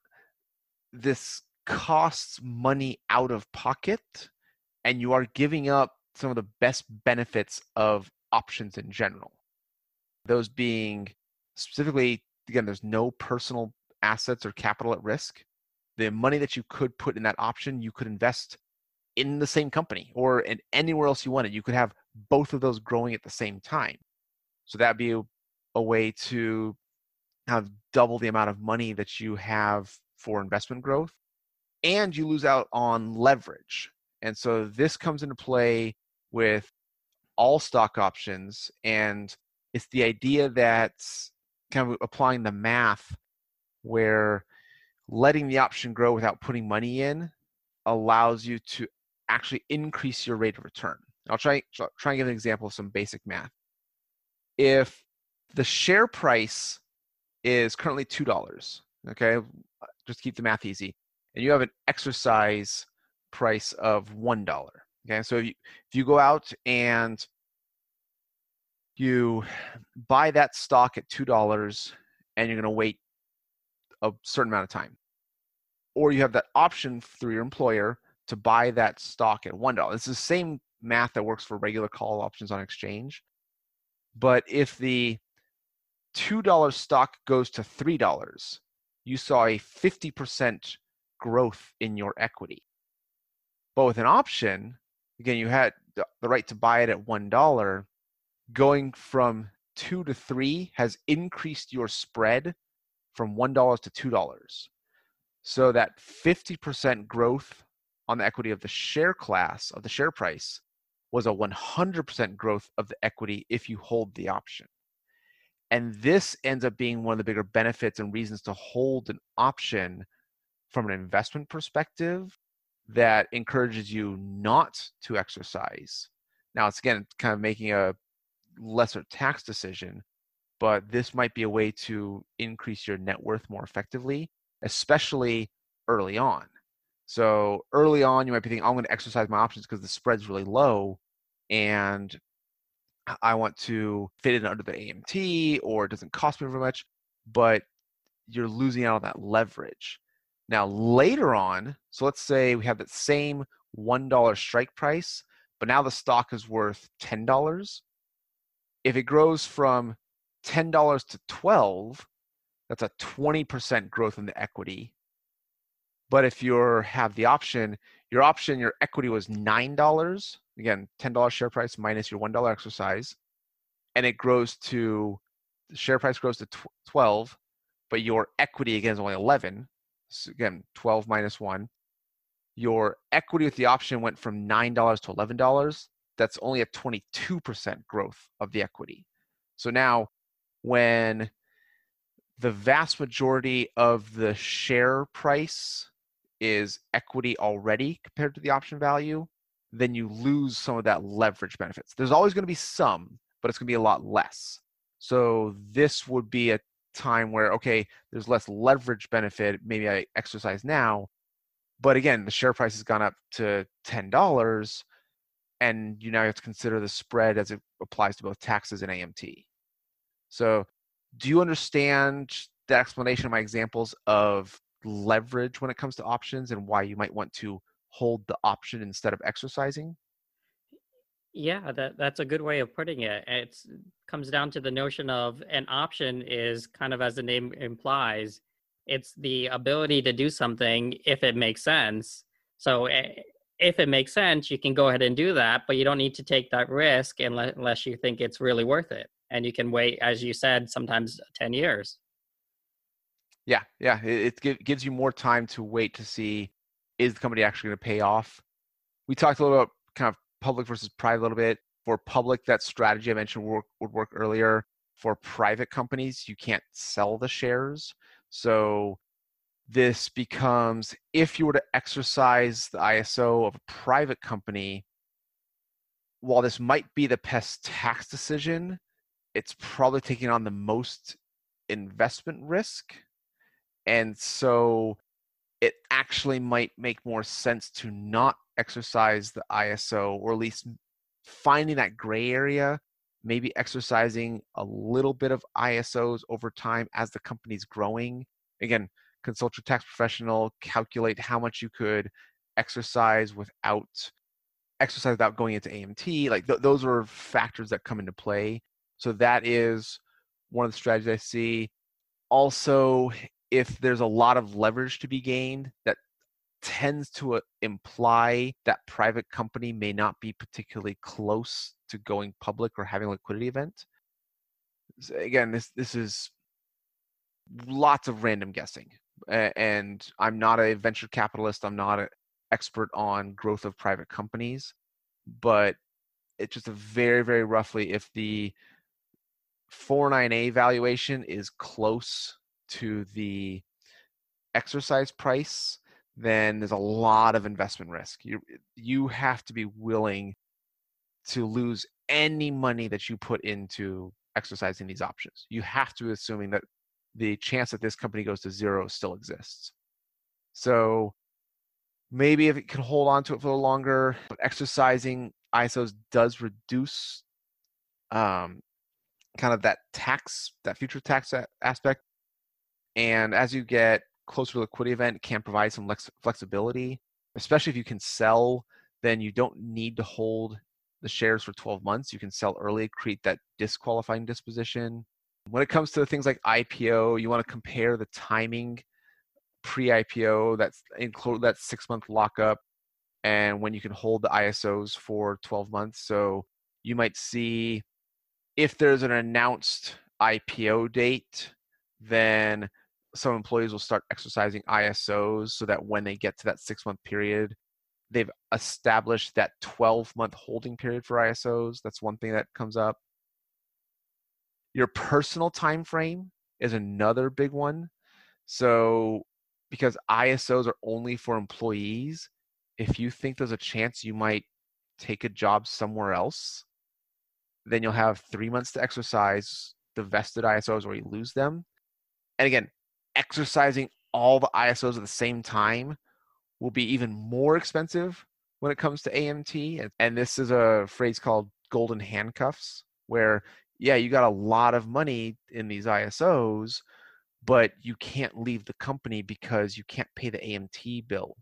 this costs money out of pocket, and you are giving up some of the best benefits of options in general. Those being specifically, again, there's no personal assets or capital at risk. The money that you could put in that option, you could invest in the same company or in anywhere else you wanted. You could have both of those growing at the same time. So that'd be a way to have double the amount of money that you have for investment growth, and you lose out on leverage. And so this comes into play with all stock options, and it's the idea that kind of applying the math where letting the option grow without putting money in allows you to actually increase your rate of return. I'll try and give an example of some basic math. If the share price is currently $2, okay, just keep the math easy, and you have an exercise price of $1, okay, so if you go out and you buy that stock at $2 and you're going to wait a certain amount of time. Or you have that option through your employer to buy that stock at $1. It's the same math that works for regular call options on exchange. But if the $2 stock goes to $3, you saw a 50% growth in your equity. But with an option, again, you had the right to buy it at $1. Going from 2 to 3 has increased your spread from $1 to $2. So that 50% growth on the equity of the share class, of the share price, was a 100% growth of the equity if you hold the option. And this ends up being one of the bigger benefits and reasons to hold an option from an investment perspective that encourages you not to exercise. Now, it's again kind of making a lesser tax decision, but this might be a way to increase your net worth more effectively, especially early on. So early on, you might be thinking, I'm going to exercise my options because the spread's really low and I want to fit it under the AMT, or it doesn't cost me very much, but you're losing out on that leverage. Now, later on, so let's say we have that same $1 strike price, but now the stock is worth $10. If it grows from $10 to $12, that's a 20% growth in the equity. But if you have the option, your equity was $9. Again, $10 share price minus your $1 exercise. And it grows to, the share price grows to 12, but your equity again is only 11. So again, 12 minus 1. Your equity with the option went from $9 to $11. That's only a 22% growth of the equity. So now when the vast majority of the share price is equity already compared to the option value, then you lose some of that leverage benefits. There's always going to be some, but it's going to be a lot less. So this would be a time where, okay, there's less leverage benefit. Maybe I exercise now, but again, the share price has gone up to $10, and you now have to consider the spread as it applies to both taxes and AMT. So do you understand the explanation of my examples of leverage when it comes to options and why you might want to hold the option instead of exercising? Yeah, that's a good way of putting it. It comes down to the notion of an option is kind of, as the name implies, it's the ability to do something if it makes sense. So if it makes sense, you can go ahead and do that, but you don't need to take that risk unless you think it's really worth it. And you can wait, as you said, sometimes 10 years. Yeah. It gives you more time to wait to see, is the company actually going to pay off? We talked a little about kind of public versus private a little bit. For public, that strategy I mentioned would work earlier. For private companies, you can't sell the shares. So this becomes, if you were to exercise the ISO of a private company, while this might be the best tax decision, it's probably taking on the most investment risk. And so it actually might make more sense to not exercise the ISO, or at least finding that gray area, maybe exercising a little bit of ISOs over time as the company's growing. Again, consult your tax professional, calculate how much you could exercise without going into AMT. Like those are factors that come into play. So that is one of the strategies I see. Also, if there's a lot of leverage to be gained, that tends to imply that private company may not be particularly close to going public or having a liquidity event. So again, this is lots of random guessing. And I'm not a venture capitalist. I'm not an expert on growth of private companies, but it's just a very, very roughly, if the 409A valuation is close to the exercise price, then there's a lot of investment risk. You have to be willing to lose any money that you put into exercising these options. You have to be assuming that the chance that this company goes to zero still exists. So maybe if it can hold on to it for a little longer, but exercising ISOs does reduce kind of that future tax aspect. And as you get closer to the liquidity event, it can provide some flexibility, especially if you can sell, then you don't need to hold the shares for 12 months. You can sell early, create that disqualifying disposition. When it comes to things like IPO, you want to compare the timing pre-IPO, that's include that 6-month lockup, and when you can hold the ISOs for 12 months. So you might see if there's an announced IPO date, then some employees will start exercising ISOs so that when they get to that 6-month period, they've established that 12-month holding period for ISOs. That's one thing that comes up. Your personal time frame is another big one. So because ISOs are only for employees, if you think there's a chance you might take a job somewhere else, then you'll have 3 months to exercise the vested ISOs or you lose them. And again, exercising all the ISOs at the same time will be even more expensive when it comes to AMT. And this is a phrase called golden handcuffs, where, yeah, you got a lot of money in these ISOs, but you can't leave the company because you can't pay the AMT bill.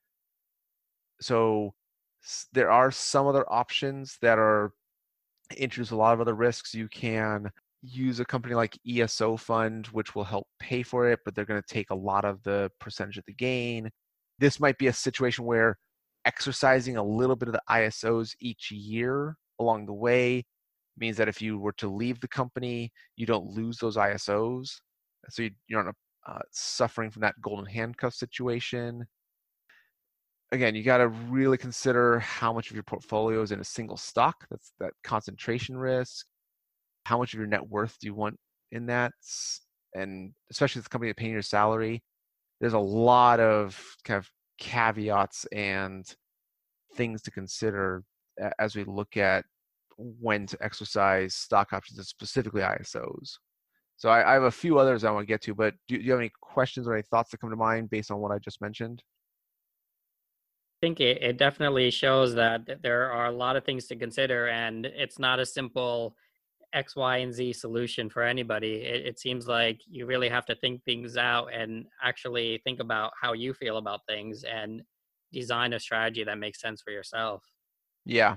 So there are some other options that are introduce a lot of other risks. You can use a company like ESO Fund, which will help pay for it, but they're going to take a lot of the percentage of the gain. This might be a situation where exercising a little bit of the ISOs each year along the way means that if you were to leave the company, you don't lose those ISOs. So you're not suffering from that golden handcuff situation. Again, you got to really consider how much of your portfolio is in a single stock. That's that concentration risk. How much of your net worth do you want in that? And especially if the company that's paying your salary, there's a lot of kind of caveats and things to consider as we look at when to exercise stock options and specifically ISOs. So I have a few others I want to get to, but do you have any questions or any thoughts that come to mind based on what I just mentioned? I think it definitely shows that there are a lot of things to consider, and it's not a simple X, Y, and Z solution for anybody. It seems like you really have to think things out and actually think about how you feel about things and design a strategy that makes sense for yourself. Yeah.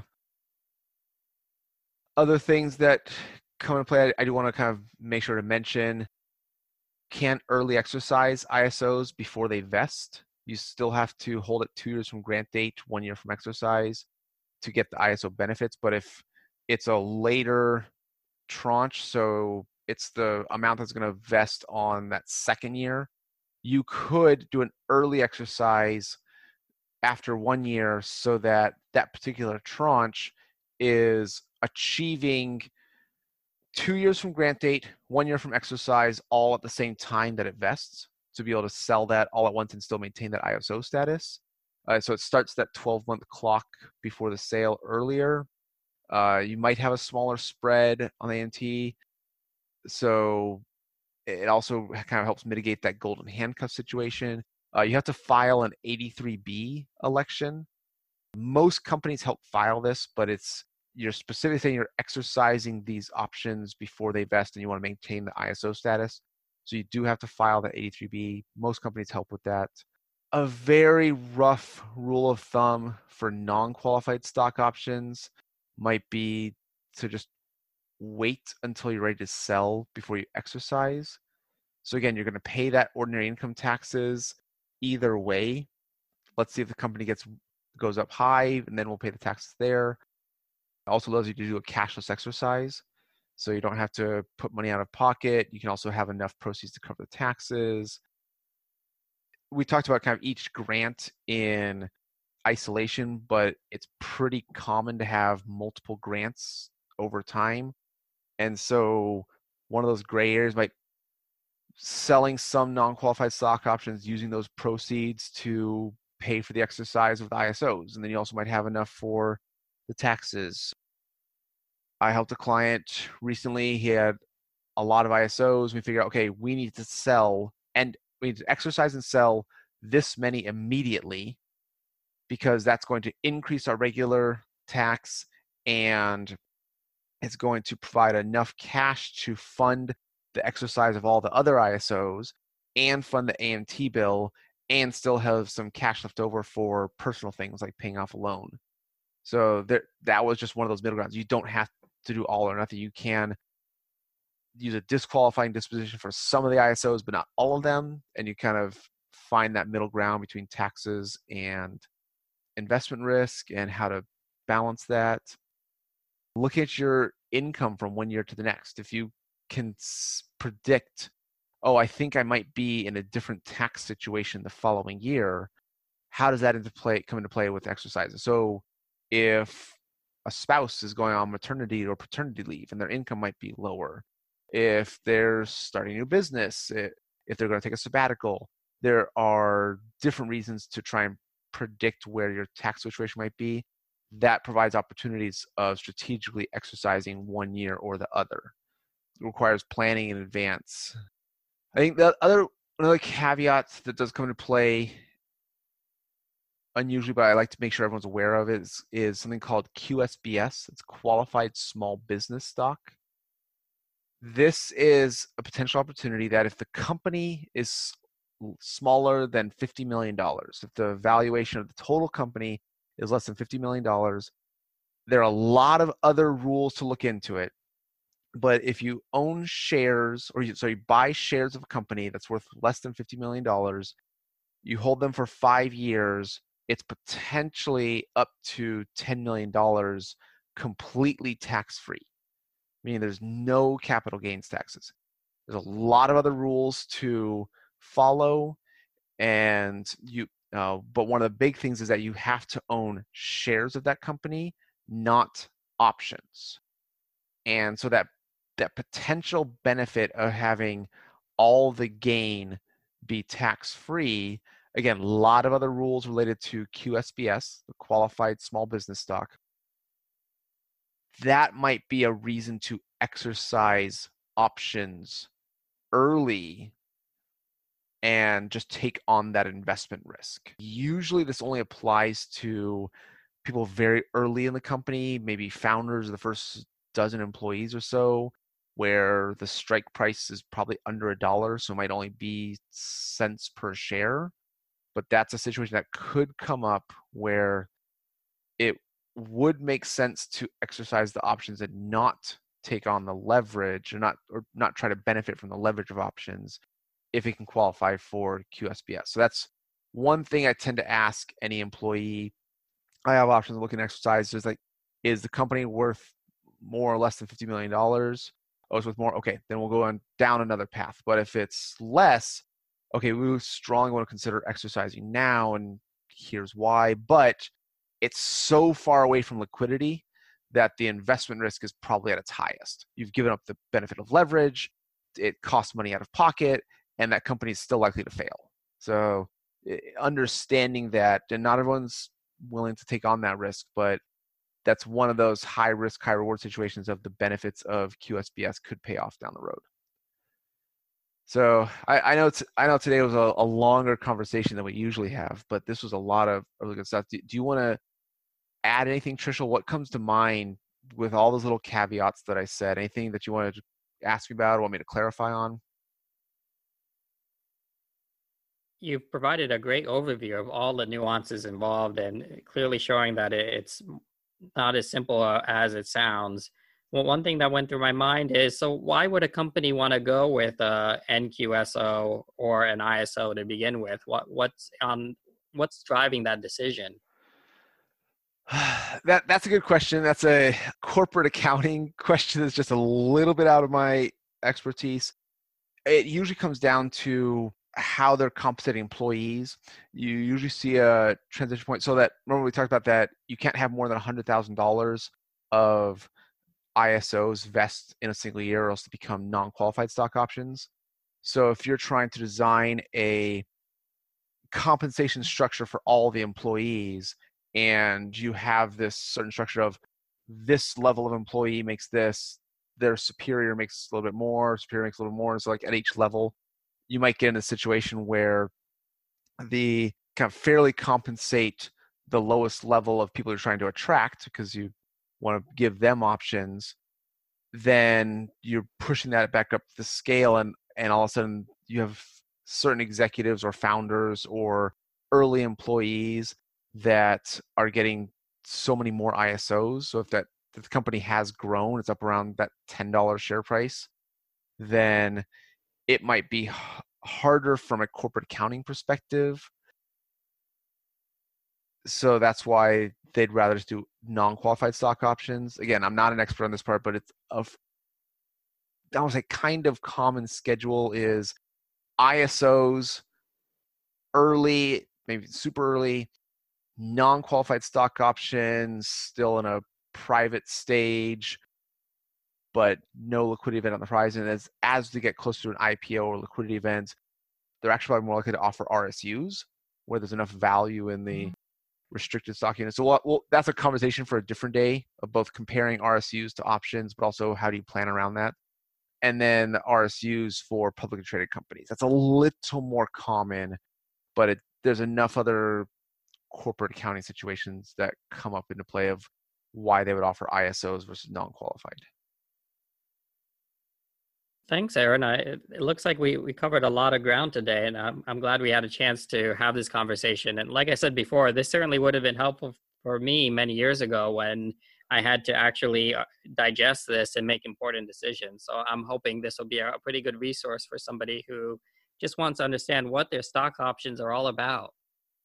Other things that come into play, I do want to kind of make sure to mention, can't early exercise ISOs before they vest. You still have to hold it 2 years from grant date, 1 year from exercise to get the ISO benefits. But if it's a later tranche, so it's the amount that's going to vest on that second year, you could do an early exercise after 1 year so that that particular tranche is achieving 2 years from grant date, 1 year from exercise, all at the same time that it vests, to be able to sell that all at once and still maintain that ISO status. So it starts that 12-month clock before the sale earlier. You might have a smaller spread on AMT, so it also kind of helps mitigate that golden handcuff situation. You have to file an 83B election. Most companies help file this, but you're specifically saying you're exercising these options before they vest and you want to maintain the ISO status. So you do have to file the 83B. Most companies help with that. A very rough rule of thumb for non-qualified stock options might be to just wait until you're ready to sell before you exercise. So again, you're going to pay that ordinary income taxes either way. Let's see if the company goes up high, and then we'll pay the taxes there. It also allows you to do a cashless exercise, so you don't have to put money out of pocket. You can also have enough proceeds to cover the taxes. We talked about kind of each grant in isolation, but it's pretty common to have multiple grants over time. And so one of those gray areas might selling some non-qualified stock options, using those proceeds to pay for the exercise of the ISOs. And then you also might have enough for the taxes. I helped a client recently. He had a lot of ISOs. We figured out, okay, we need to sell, and we need to exercise and sell this many immediately, because that's going to increase our regular tax and it's going to provide enough cash to fund the exercise of all the other ISOs and fund the AMT bill and still have some cash left over for personal things like paying off a loan. So that was just one of those middle grounds. You don't have to do all or nothing. You can use a disqualifying disposition for some of the ISOs, but not all of them. And you kind of find that middle ground between taxes and investment risk and how to balance that. Look at your income from one year to the next. If you can predict, oh, I think I might be in a different tax situation the following year, how does that come into play with exercises? So if a spouse is going on maternity or paternity leave and their income might be lower, if they're starting a new business, if they're going to take a sabbatical, there are different reasons to try and predict where your tax situation might be. That provides opportunities of strategically exercising one year or the other. It requires planning in advance. I think another caveat that does come into play unusually, but I like to make sure everyone's aware of it, is something called QSBS. It's Qualified Small Business Stock. This is a potential opportunity that if the company is smaller than $50 million, if the valuation of the total company is less than $50 million, there are a lot of other rules to look into it. But if you own shares, you buy shares of a company that's worth less than $50 million, you hold them for 5 years, it's potentially up to $10 million completely tax-free, meaning there's no capital gains taxes. There's a lot of other rules to follow, and but one of the big things is that you have to own shares of that company, not options. And so that potential benefit of having all the gain be tax-free, again, a lot of other rules related to QSBS, the Qualified Small Business Stock, that might be a reason to exercise options early and just take on that investment risk. Usually this only applies to people very early in the company, maybe founders of the first dozen employees or so, where the strike price is probably under $1, so it might only be cents per share. But that's a situation that could come up where it would make sense to exercise the options and not take on the leverage, or not try to benefit from the leverage of options if it can qualify for QSBS. So that's one thing I tend to ask any employee. I have options looking to exercise. Is the company worth more or less than $50 million? Oh, it's worth more? Okay, then we'll go on down another path. But if it's less, okay, we strongly want to consider exercising now, and here's why. But it's so far away from liquidity that the investment risk is probably at its highest. You've given up the benefit of leverage, it costs money out of pocket, and that company is still likely to fail. So understanding that, and not everyone's willing to take on that risk, but that's one of those high risk, high reward situations of the benefits of QSBS could pay off down the road. So I know today was a longer conversation than we usually have, but this was a lot of really good stuff. Do you want to add anything, Trishul? What comes to mind with all those little caveats that I said? Anything that you wanted to ask me about or want me to clarify on? You've provided a great overview of all the nuances involved, and clearly showing that it's not as simple as it sounds. Well, one thing that went through my mind is, so why would a company want to go with a NQSO or an ISO to begin with? What's driving that decision? That's a good question. That's a corporate accounting question that's just a little bit out of my expertise. It usually comes down to how they're compensating employees. You usually see a transition point. So that, remember we talked about that you can't have more than $100,000 of ISOs vest in a single year or else to become non-qualified stock options. So if you're trying to design a compensation structure for all the employees, and you have this certain structure of this level of employee makes this, their superior makes a little bit more, superior makes a little more. So like at each level, you might get in a situation where the kind of fairly compensate the lowest level of people you're trying to attract because you want to give them options. then you're pushing that back up the scale, and all of a sudden you have certain executives or founders or early employees that are getting so many more ISOs. So if the company has grown, it's up around that $10 share price, then it might be harder from a corporate accounting perspective. So that's why they'd rather just do non-qualified stock options. Again, I'm not an expert on this part, but it's I would say kind of common schedule is ISOs early, maybe super early, non-qualified stock options still in a private stage, but no liquidity event on the horizon. As they get closer to an IPO or liquidity event, they're actually more likely to offer RSUs where there's enough value in the restricted stock units. So that's a conversation for a different day of both comparing RSUs to options, but also how do you plan around that? And then the RSUs for publicly traded companies. That's a little more common, but there's enough other corporate accounting situations that come up into play of why they would offer ISOs versus non-qualified. Thanks, Aaron. It looks like we covered a lot of ground today, and I'm glad we had a chance to have this conversation. And like I said before, this certainly would have been helpful for me many years ago when I had to actually digest this and make important decisions. So I'm hoping this will be a pretty good resource for somebody who just wants to understand what their stock options are all about.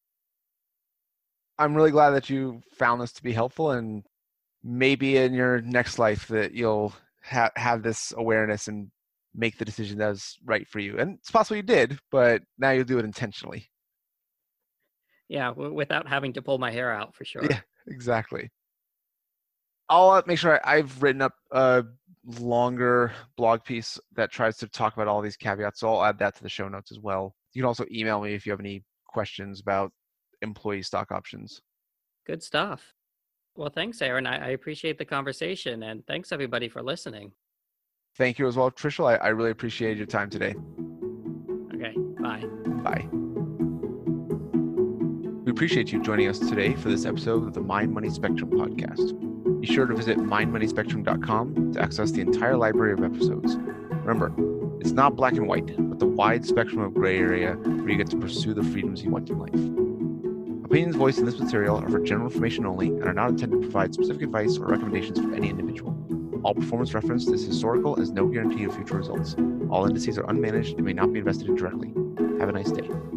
I'm really glad that you found this to be helpful, and maybe in your next life that you'll have this awareness and make the decision that's right for you. And it's possible you did, but now you'll do it intentionally. Yeah, without having to pull my hair out, for sure. Yeah, exactly. I'll make sure I've written up a longer blog piece that tries to talk about all these caveats, so I'll add that to the show notes as well. You can also email me if you have any questions about employee stock options. Good stuff. Well, thanks, Aaron. I appreciate the conversation, and thanks everybody for listening. Thank you as well, Trishul. I really appreciated your time today. Okay, bye. Bye. We appreciate you joining us today for this episode of the Mind Money Spectrum podcast. Be sure to visit mindmoneyspectrum.com to access the entire library of episodes. Remember, it's not black and white, but the wide spectrum of gray area where you get to pursue the freedoms you want in life. Opinions voiced in this material are for general information only and are not intended to provide specific advice or recommendations for any individual. All performance referenced is historical and is no guarantee of future results. All indices are unmanaged and may not be invested in directly. Have a nice day.